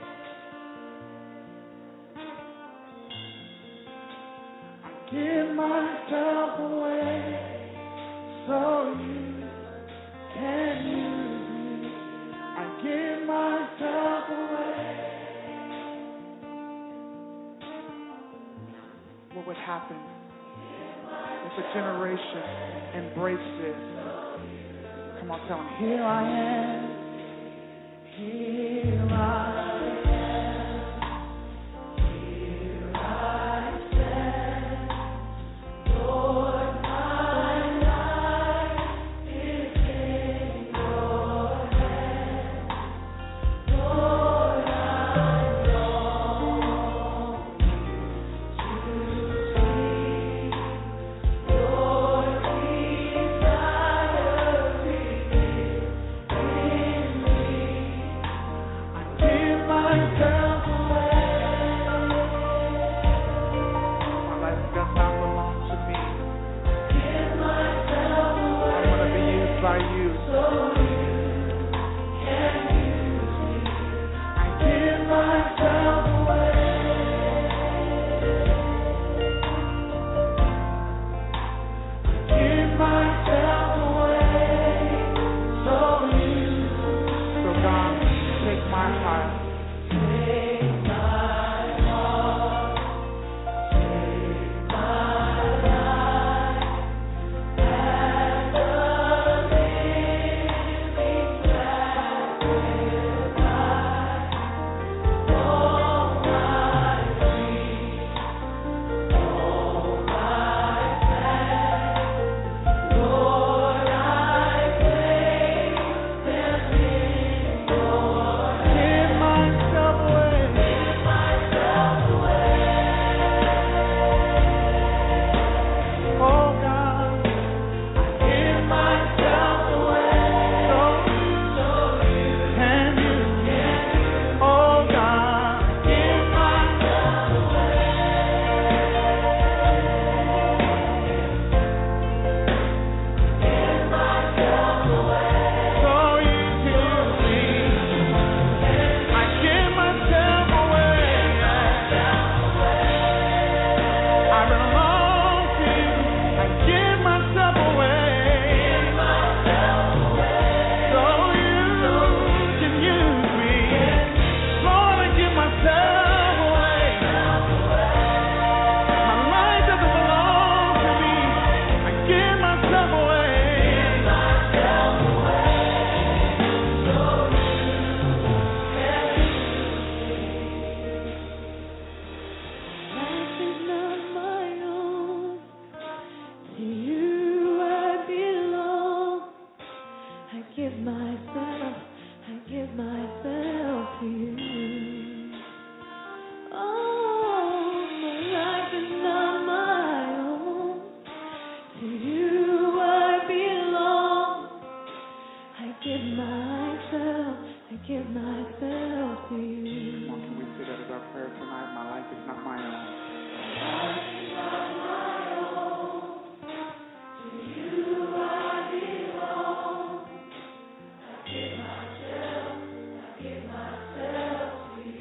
I give myself away so you can use me. I give myself away. What would happen if a generation embraced this? Come on, tell him, here I am. Here I am. Here I stand. Lord, my life is in your hands. Lord, I long to see your desire revealed in me. I give myself away. My life does not belong to me. Give myself away. I want to be used by you. So you can use me. I give myself away. I give myself away. So you. So God, take my heart. Take my heart. Take my life as a living give myself to you. Oh, my life is not my own. To you I belong. I give myself to you. Can we say that as our prayer tonight? My life is not my own. My life is not my own. To you I belong. I give myself to you.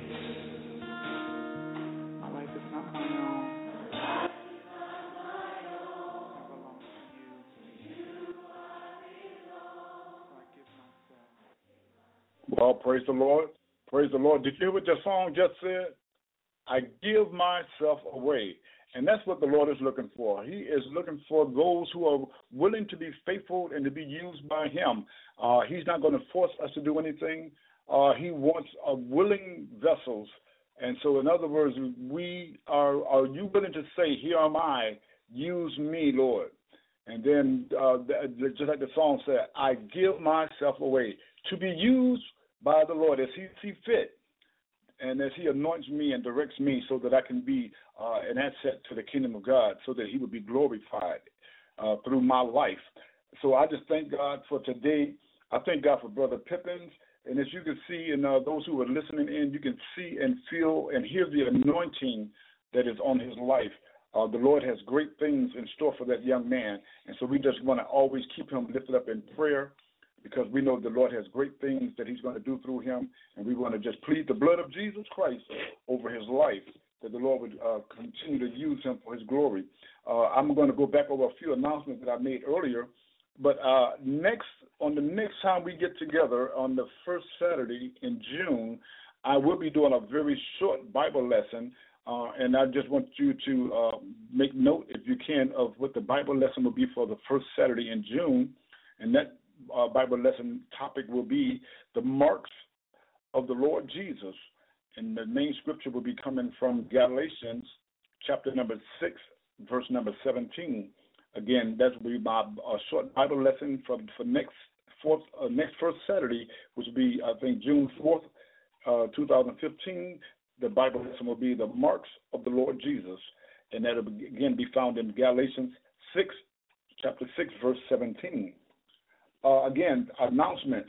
My life is not my own. My life is not my own. I belong to you. To you I belong. So I give myself. Well, praise the Lord. Praise the Lord. Did you hear what your song just said? I give myself away. And that's what the Lord is looking for. He is looking for those who are willing to be faithful and to be used by Him. He's not going to force us to do anything. He wants willing vessels. And so, in other words, are you willing to say, here am I, use me, Lord? And then, just like the song said, I give myself away to be used by the Lord as He sees fit, and as He anoints me and directs me so that I can be an asset to the kingdom of God, so that He would be glorified through my life. So I just thank God for today. I thank God for Brother Pippins. And as you can see, and those who are listening in, you can see and feel and hear the anointing that is on his life. The Lord has great things in store for that young man. And so we just want to always keep him lifted up in prayer, because we know the Lord has great things that He's going to do through him. And we want to just plead the blood of Jesus Christ over his life, that the Lord would continue to use him for His glory. I'm going to go back over a few announcements that I made earlier. But on the next time we get together on the first Saturday in June, I will be doing a very short Bible lesson. And I just want you to make note, if you can, of what the Bible lesson will be for the first Saturday in June. And that Bible lesson topic will be the marks of the Lord Jesus. And the main scripture will be coming from Galatians chapter number 6, verse number 17. Again, that will be my short Bible lesson for next first Saturday, which will be, I think, June 4th, 2015. The Bible lesson will be the marks of the Lord Jesus. And that will, again, be found in Galatians chapter 6, verse 17. Again, announcements.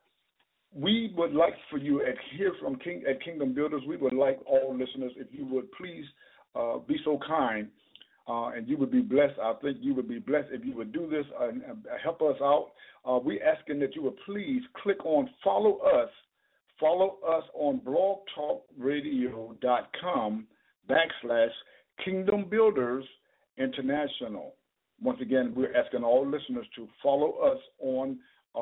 We would like for you at Kingdom Builders, we would like all listeners, if you would please be so kind, and you would be blessed. I think you would be blessed if you would do this and help us out. We're asking that you would please click on follow us on blogtalkradio.com/Kingdom Builders International. Once again, we're asking all listeners to follow us on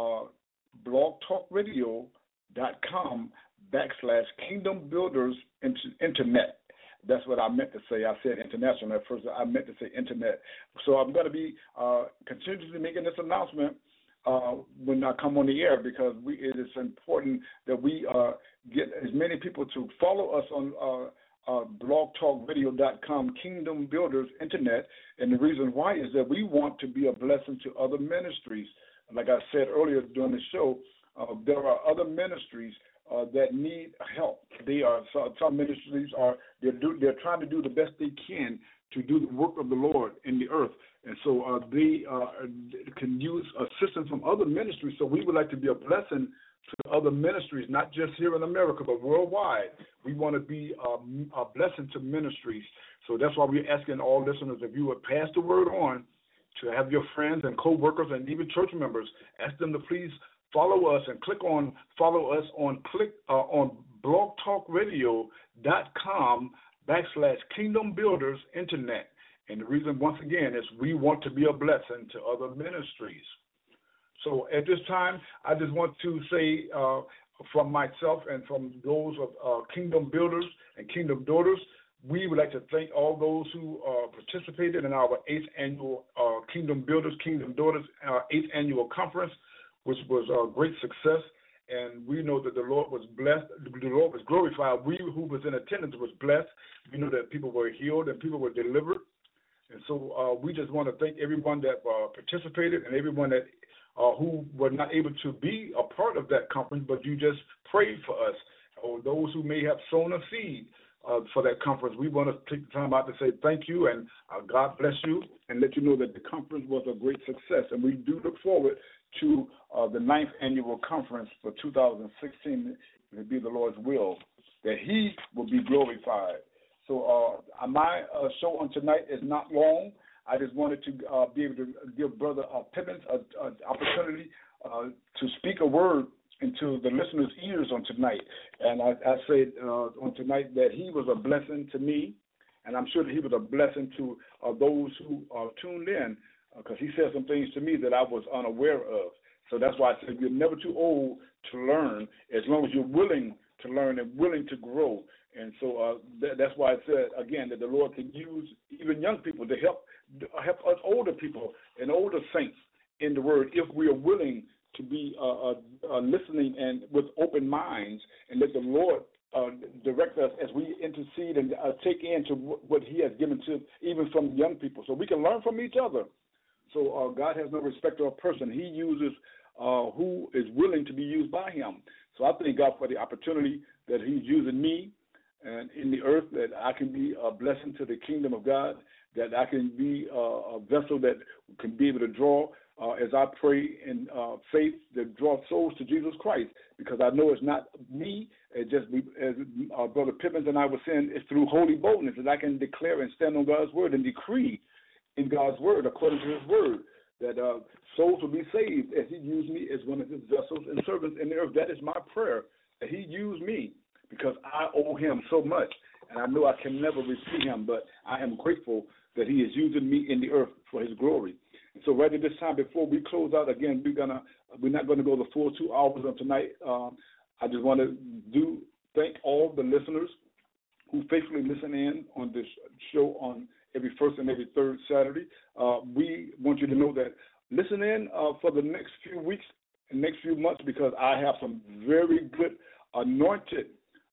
blogtalkradio.com/Kingdom Builders Internet. That's what I meant to say. I said international at first. I meant to say internet. So I'm going to be continuously making this announcement when I come on the air, because it is important that we get as many people to follow us on blogtalkradio.com, Kingdom Builders Internet. And the reason why is that we want to be a blessing to other ministries. Like I said earlier during the show, there are other ministries that need help. Some ministries they're trying to do the best they can to do the work of the Lord in the earth, and so they can use assistance from other ministries. So we would like to be a blessing to other ministries, not just here in America, but worldwide. We want to be a blessing to ministries. So that's why we're asking all listeners, if you would pass the word on to have your friends and co-workers and even church members, ask them to please follow us and follow us on blogtalkradio.com/Kingdom Builders Internet. And the reason, once again, is we want to be a blessing to other ministries. So at this time, I just want to say from myself and from those of Kingdom Builders and Kingdom Daughters, we would like to thank all those who participated in our 8th annual Kingdom Builders, Kingdom Daughters 8th annual conference, which was a great success. And we know that the Lord was blessed. The Lord was glorified. We who was in attendance was blessed. We know that people were healed and people were delivered. And so we just want to thank everyone that participated and everyone that who were not able to be a part of that conference, but you just prayed for us, or those who may have sown a seed for that conference. We want to take the time out to say thank you and God bless you, and let you know that the conference was a great success. And we do look forward to the 9th annual conference for 2016. It will be the Lord's will that He will be glorified. So my show on tonight is not long. I just wanted to be able to give Brother Pippins an opportunity to speak a word into the listeners' ears on tonight. And I said on tonight that he was a blessing to me, and I'm sure that he was a blessing to those who are tuned in, because he said some things to me that I was unaware of. So that's why I said you're never too old to learn, as long as you're willing to learn and willing to grow. And so that's why I said, again, that the Lord can use even young people to help us older people and older saints in the Word, if we are willing to be listening and with open minds, and let the Lord direct us as we intercede and take into what He has given to even from young people, so we can learn from each other. So God has no respect of person. He uses who is willing to be used by Him. So I thank God for the opportunity that He's using me and in the earth, that I can be a blessing to the kingdom of God, that I can be a vessel that can be able to draw, as I pray in faith, to draw souls to Jesus Christ, because I know it's not me, as Brother Pippins and I were saying, it's through holy boldness that I can declare and stand on God's word and decree in God's word, according to His word, that souls will be saved as He used me as one of His vessels and servants in the earth. That is my prayer, that He use me, because I owe Him so much, and I know I can never repay Him, but I am grateful that He is using me in the earth for His glory. And so right at this time, before we close out, again, we're not going to go the full 2 hours of tonight. I just want to thank all the listeners who faithfully listen in on this show on every first and every third Saturday. We want you to know that listen in for the next few weeks and next few months, because I have some very good anointed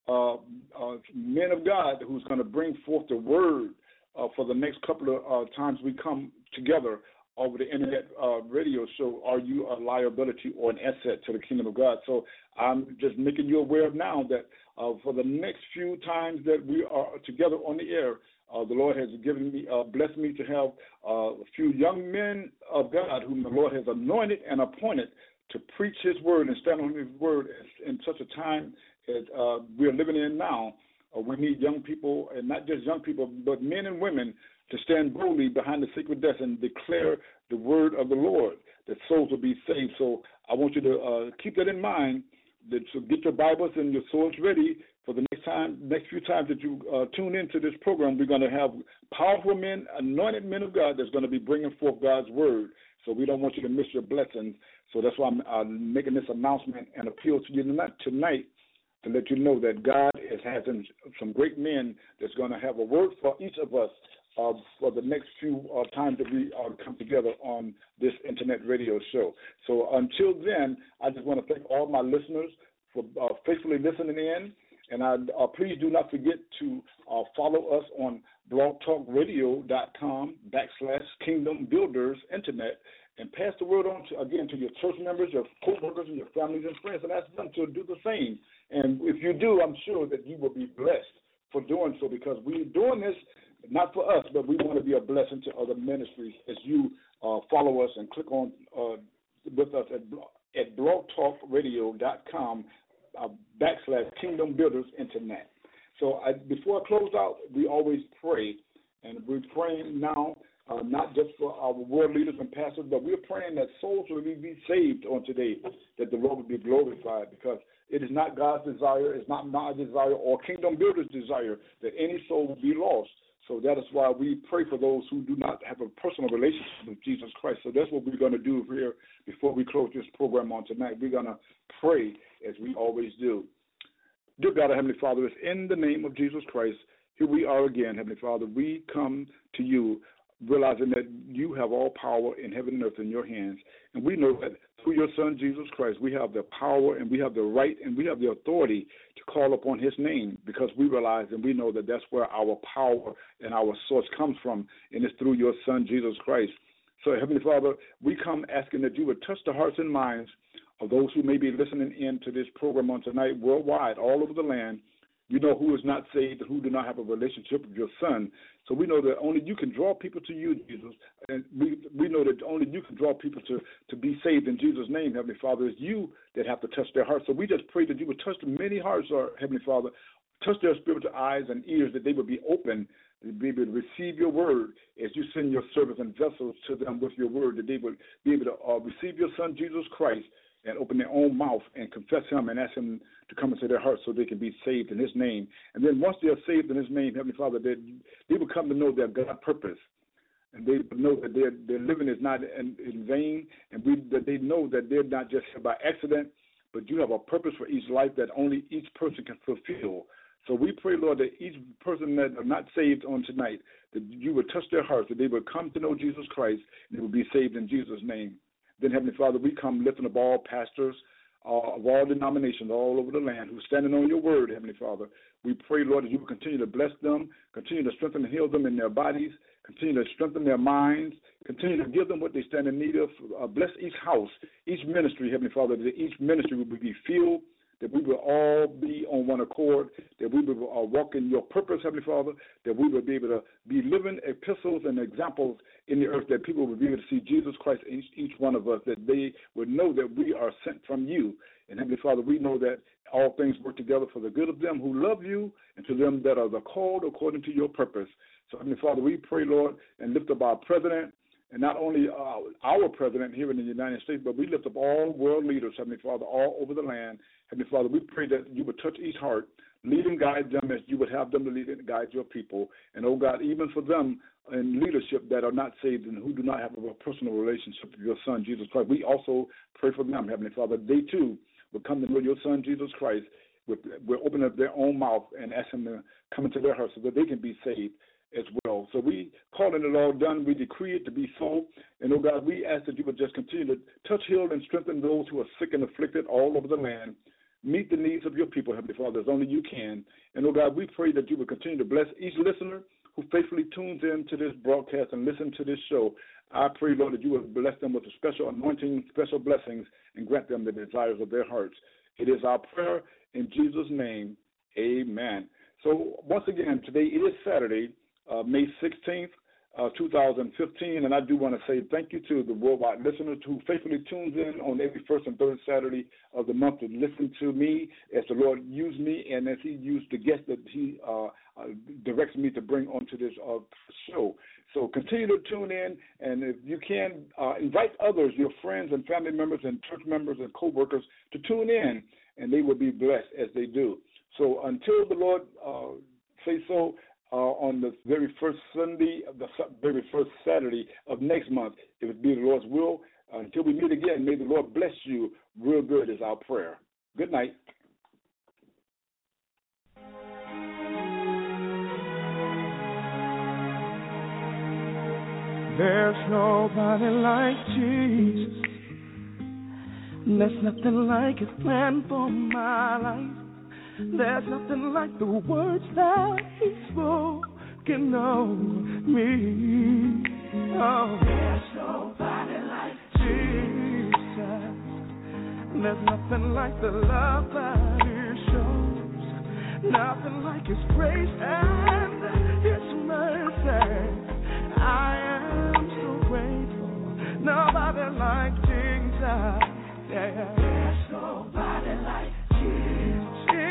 men of God who's going to bring forth the word for the next couple of times we come together over the internet radio show. Are you a liability or an asset to the kingdom of God? So I'm just making you aware now that for the next few times that we are together on the air, the Lord has given me, blessed me to have a few young men of God whom the Lord has anointed and appointed to preach His word and stand on His word in such a time as we are living in now. We need young people, and not just young people, but men and women, to stand boldly behind the sacred desk and declare the word of the Lord, that souls will be saved. So I want you to keep that in mind, so get your Bibles and your swords ready for the next few times that you tune into this program. We're going to have powerful men, anointed men of God that's going to be bringing forth God's word. So we don't want you to miss your blessings. So that's why I'm making this announcement and appeal to you tonight to let you know that God is having some great men that's going to have a word for each of us for the next few times that we come together on this internet radio show. So until then, I just want to thank all my listeners for faithfully listening in. And please do not forget to follow us on blogtalkradio.com/Kingdom Builders Internet, and pass the word on to your church members, your co-workers, and your families and friends, and ask them to do the same. And if you do, I'm sure that you will be blessed for doing so, because we're doing this not for us, but we want to be a blessing to other ministries as you follow us and click on with us at blogtalkradio.com/Kingdom Builders Internet. So before I close out, we always pray, and we're praying now not just for our world leaders and pastors, but we're praying that souls will be saved on today, that the Lord will be glorified, because it is not God's desire, it's not my desire or Kingdom Builders' desire that any soul will be lost. So that is why we pray for those who do not have a personal relationship with Jesus Christ. So that's what we're going to do here before we close this program on tonight. We're going to pray as we always do. Dear God, our Heavenly Father, it's in the name of Jesus Christ. Here we are again, Heavenly Father. We come to you realizing that you have all power in heaven and earth in your hands. And we know that through your Son, Jesus Christ, we have the power and we have the right and we have the authority to call upon His name, because we realize and we know that that's where our power and our source comes from, and it's through your Son, Jesus Christ. So, Heavenly Father, we come asking that you would touch the hearts and minds of those who may be listening in to this program on tonight worldwide, all over the land. You know who is not saved and who do not have a relationship with your Son. So we know that only you can draw people to you, Jesus. And we know that only you can draw people to be saved in Jesus' name, Heavenly Father. It's you that have to touch their hearts. So we just pray that you would touch the many hearts, Heavenly Father, touch their spiritual eyes and ears, that they would be open, to be able to receive your word as you send your servants and vessels to them with your word, that they would be able to receive your Son, Jesus Christ, and open their own mouth and confess him and ask him to come into their hearts so they can be saved in his name. And then once they are saved in his name, Heavenly Father, they will come to know their God purpose. And they know that their living is not in vain, and that they know that they're not just here by accident, but you have a purpose for each life that only each person can fulfill. So we pray, Lord, that each person that are not saved on tonight, that you would touch their hearts, that they would come to know Jesus Christ, and they will be saved in Jesus' name. Then, Heavenly Father, we come lifting up all pastors of all denominations all over the land who are standing on your word, Heavenly Father. We pray, Lord, that you will continue to bless them, continue to strengthen and heal them in their bodies, continue to strengthen their minds, continue to give them what they stand in need of. Bless each house, each ministry, Heavenly Father, that each ministry will be filled, that we will all be on one accord, that we will walk in your purpose, Heavenly Father, that we will be able to be living epistles and examples in the earth, that people will be able to see Jesus Christ in each one of us, that they would know that we are sent from you. And Heavenly Father, we know that all things work together for the good of them who love you and to them that are the called according to your purpose. So, Heavenly Father, we pray, Lord, and lift up our president, and not only our president here in the United States, but we lift up all world leaders, Heavenly Father, all over the land. Heavenly Father, we pray that you would touch each heart, lead and guide them as you would have them to lead and guide your people. And, oh God, even for them in leadership that are not saved and who do not have a personal relationship with your Son, Jesus Christ, we also pray for them, Heavenly Father. They, too, will come to know your Son, Jesus Christ, will open up their own mouth and ask him to come into their hearts so that they can be saved as well. So we calling it all done. We decree it to be so. And, oh God, we ask that you would just continue to touch, heal, and strengthen those who are sick and afflicted all over the land. Meet the needs of your people, Heavenly Father, as only you can. And, oh God, we pray that you would continue to bless each listener who faithfully tunes in to this broadcast and listen to this show. I pray, Lord, that you would bless them with a special anointing, special blessings, and grant them the desires of their hearts. It is our prayer in Jesus' name. Amen. So, once again, today it is Saturday, May 16th, 2015, and I do want to say thank you to the worldwide listeners who faithfully tunes in on every first and third Saturday of the month to listen to me as the Lord used me and as he used the guests that he directs me to bring onto this show. So continue to tune in, and if you can, invite others, your friends and family members and church members and co-workers to tune in, and they will be blessed as they do. So until the Lord say so, on the very first Sunday, the very first Saturday of next month, if it be the Lord's will. Until we meet again, may the Lord bless you real good is our prayer. Good night. There's nobody like Jesus. There's nothing like his plan for my life. There's nothing like the words that he spoken of me. Oh, there's nobody like Jesus. There's nothing like the love that he shows. Nothing like his grace and his mercy. I am so grateful. Nobody like Jesus. Yeah. There's nobody like Jesus.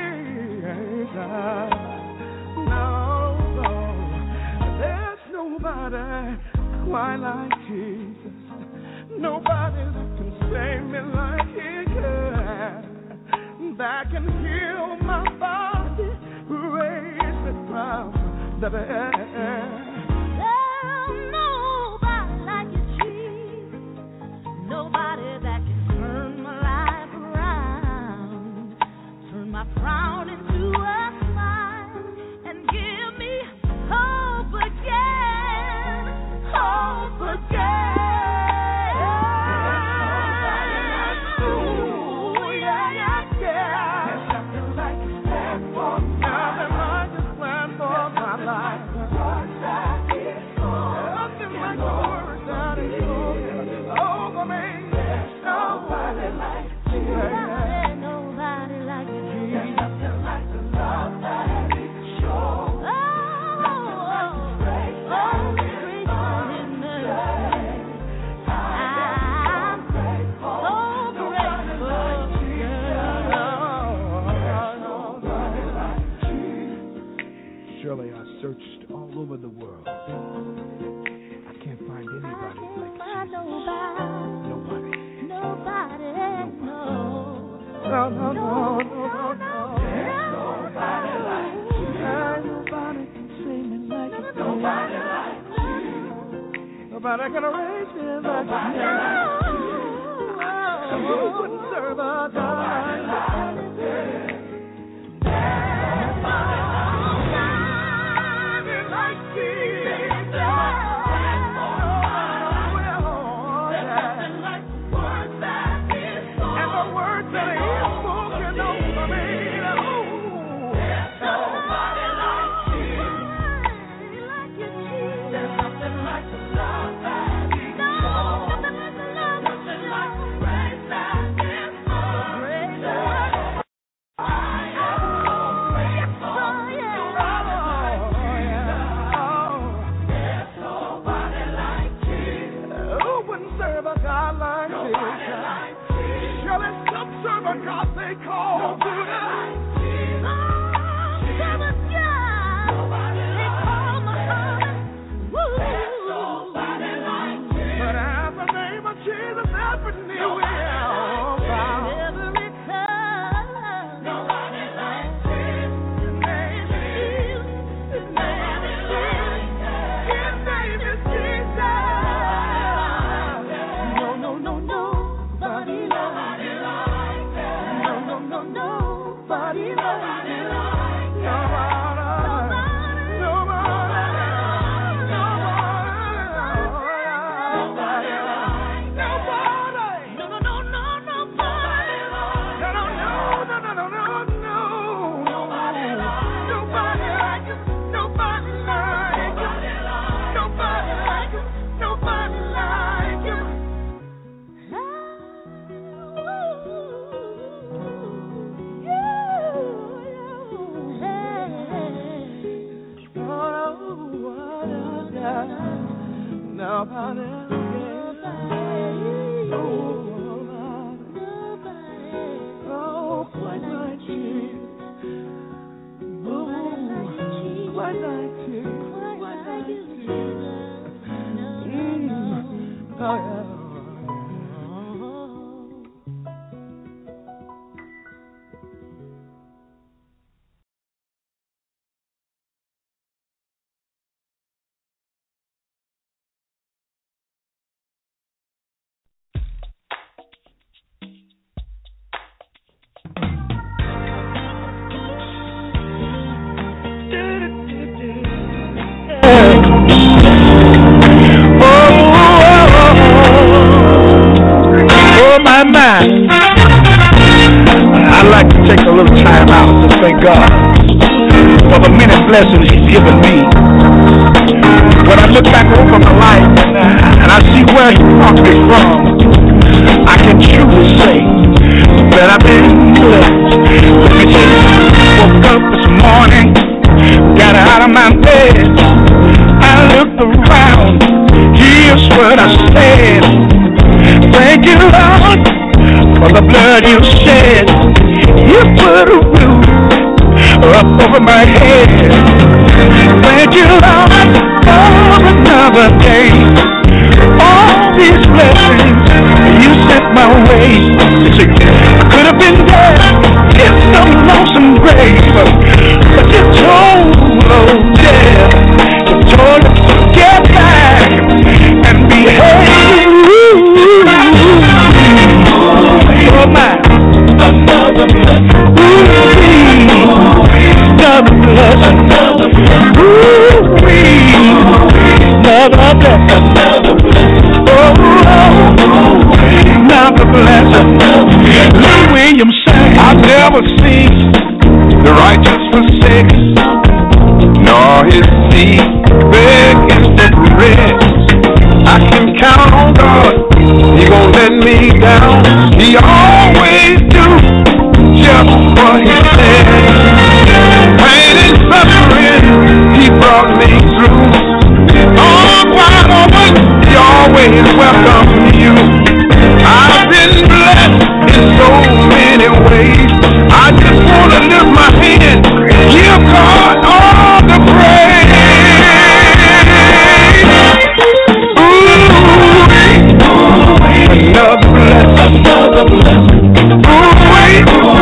No, there's nobody quite like Jesus. Nobody that can save me like he can. That can heal my body, raise the from the dead. There's nobody like you, Jesus. Nobody that can turn my life around, turn my frown into a smile, and give me hope again, hope again. Ooh, yeah, yeah, yeah. There's nothing like his plan for my life. Nobody can raise me like you. Who wouldn't serve a God? Nobody like Jesus. And the words that He has spoken over me. There's nobody like you. There's nothing like the love that He knows. Nothing like the grace that is so great. I am so grateful. There's nobody like Jesus. Who wouldn't serve a God like Jesus? Surely some serve a God they call Buddha. I'd like to take a little time out to thank God for the many blessings He's given me. When I look back over my life and I see where He brought me from, I can truly say that I've been blessed. Let me tell you, woke up this morning, got out of my bed, I looked around, here's what I said: thank you, Lord, for the blood You shed. You put a roof up over my head. Thank you, Lord, for another day. All these blessings You sent my way. I could have been dead in some lonesome grave, but You told, oh death, You told us to get back and behave. Oh my, another blessing. Another blessing. Another blessing. Another blessing. Another blessing. Another blessing. Lee Williams sang, I've never seen the righteous forsaken, nor his seed begging for bread. I can count on God, He gon' let me down. He always do just what He said. Pain and suffering He brought me through. All wide open, He always welcomes you. I've been blessed in so many ways. I just wanna lift my hand and give God all the praise. Another blessing, another blessing. Ooh, wait.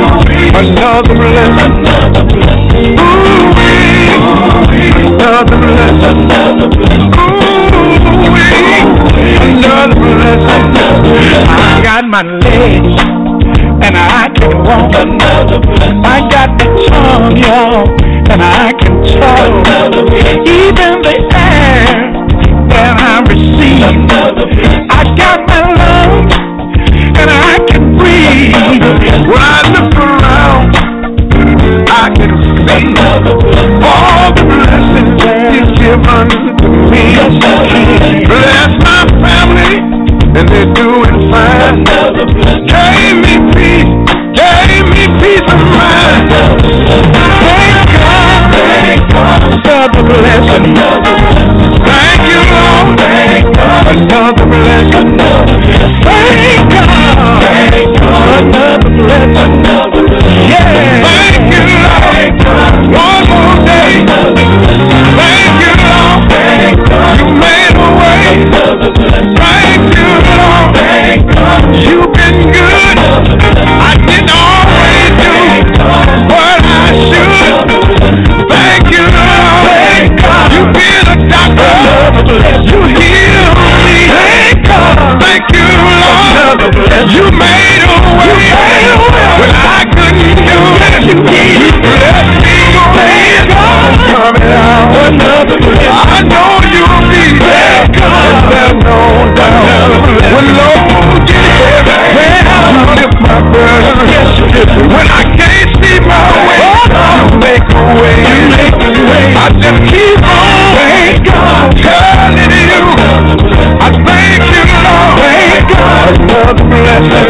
got my legs and I can walk. I got the tongue, y'all, and I can talk. Even the air that I receive, I got my lungs and I can breathe. When I look around, I can see all the blessings He's given to me. Bless my family, and they're doing fine. Gave me peace of mind. Thank God for the blessing. Thank you, Lord, another blessing. Thank God for another blessing. Yeah, thank you, Lord, one more day. Thank you, Lord, you made a way. Thank you, Lord, you've been good. I didn't always do what I should. Thank you, Lord, you've been a doctor. You healed me. Thank you, Lord, you made a way when I couldn't do it. You blessed me with coming out. I know you'll be there, and there's no doubt. When Lord gets there, you lift my burden. When I can't see my way, you make a way. I just keep on telling you, I thank you, Lord. Another blessing.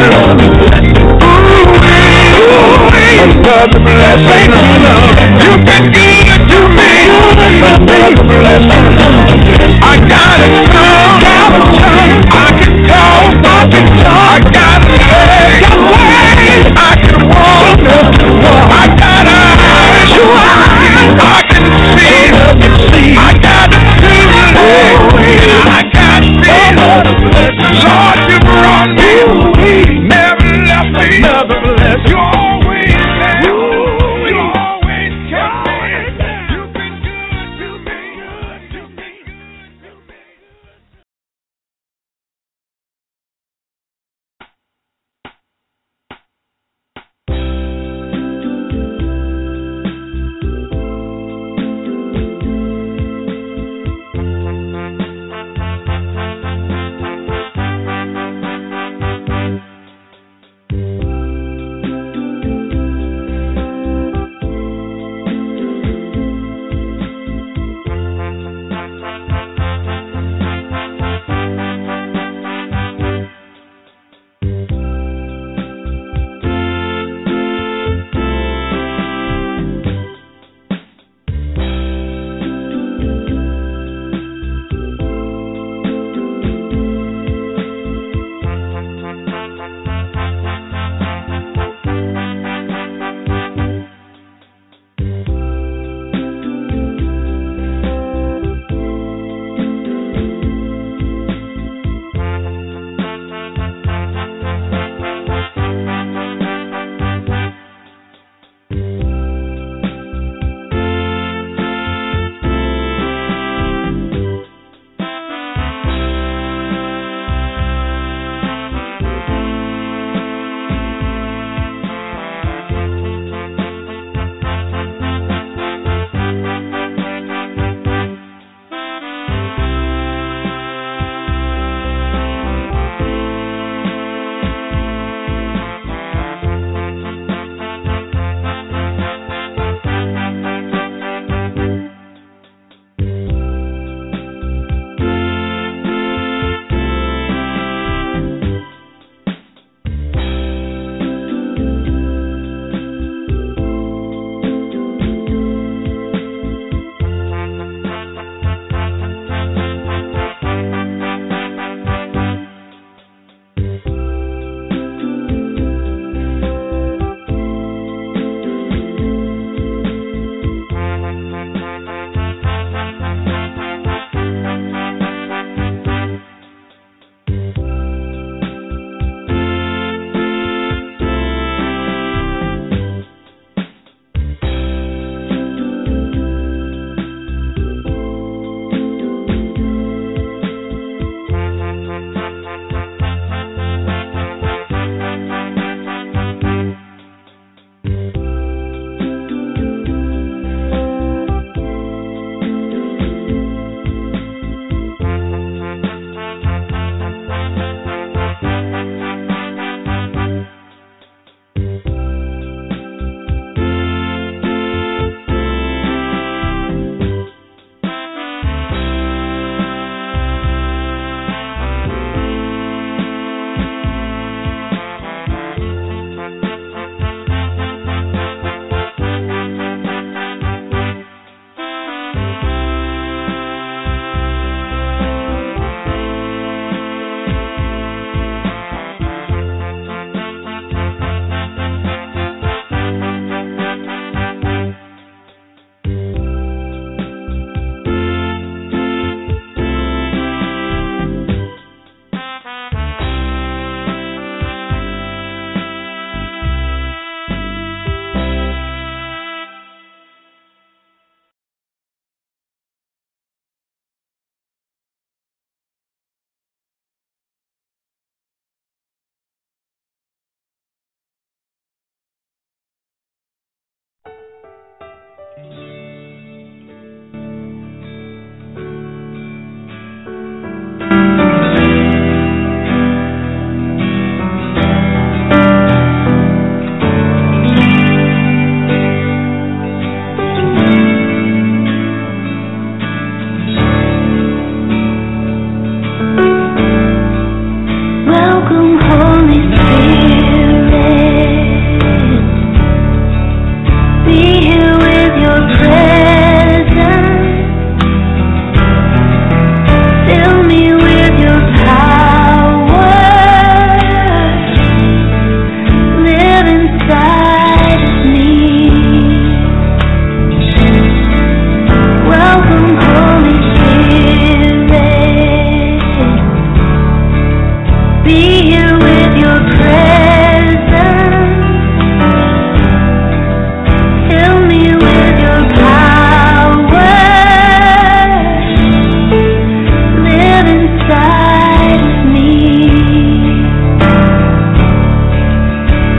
Another blessing. You've been good to me. Another blessing. I got it come. I can talk. I got a leg. I can walk. I got eyes. I can see. I got a feeling. I got feet. Lord, you brought me. Never left me. Another blessing. You always there. You always kept me. You've been good to me.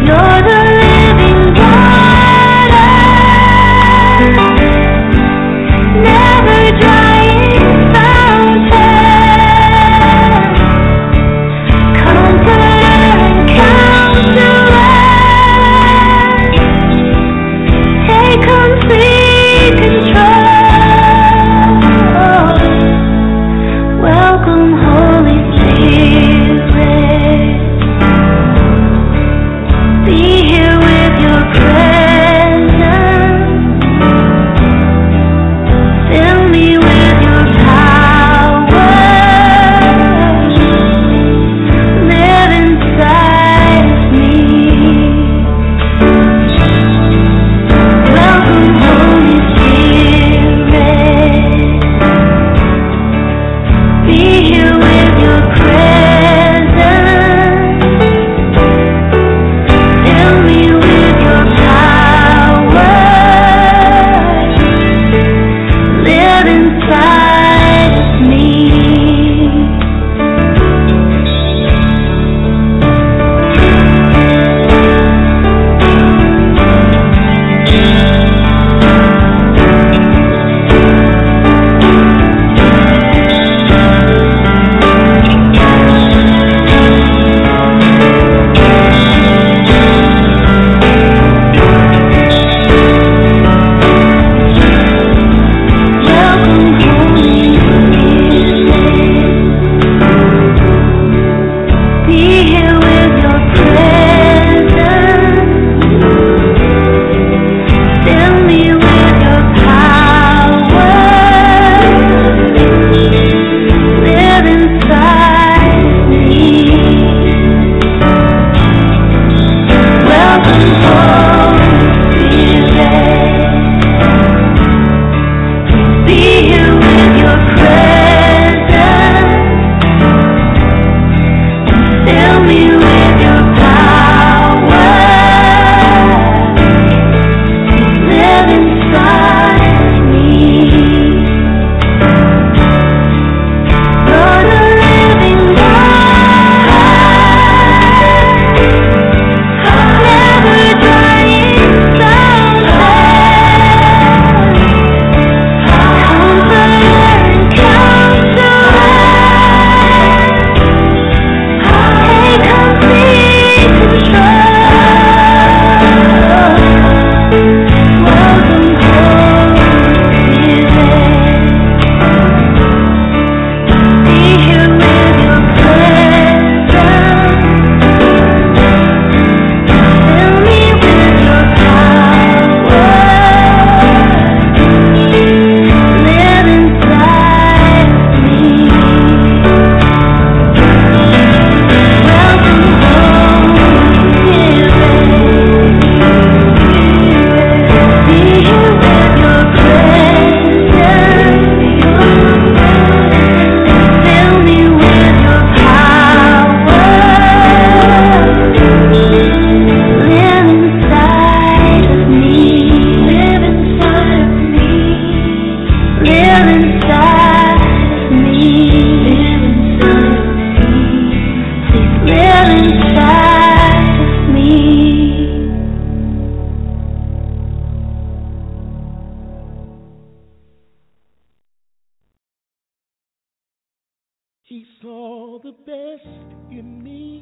He saw the best in me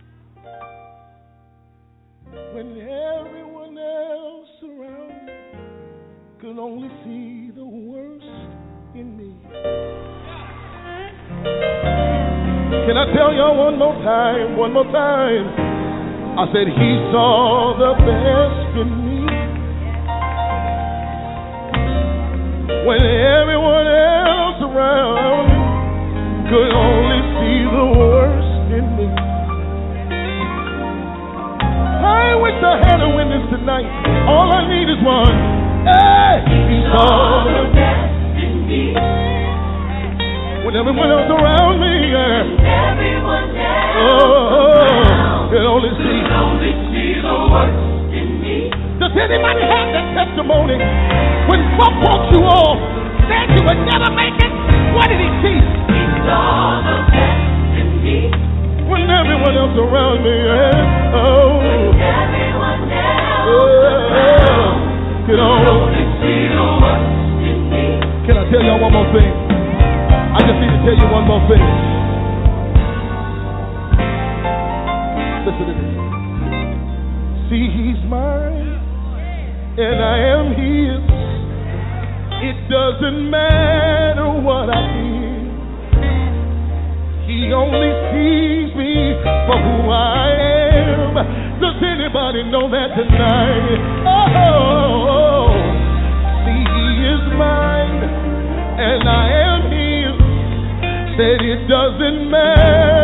when everyone else around me could only see the worst in me. Can I tell y'all one more time? I said he saw the best in me when everyone else around me could only see the worst in me. I wish I had a witness tonight. All I need is one. Hey, he saw the best in me when everyone else around me, everyone else could only see the worst in me. Does anybody have that testimony? When folk walked you off, said you would never make it, what did he see? He saw the best in me when everyone else around me can only see the worst in me. Can I tell y'all one more thing? I just need to tell you one more thing. Listen to this. See, he's mine, and I am his. It doesn't matter what I did. He only sees me for who I am. Does anybody know that tonight? Oh, see, he is mine, and I am his. Said it doesn't matter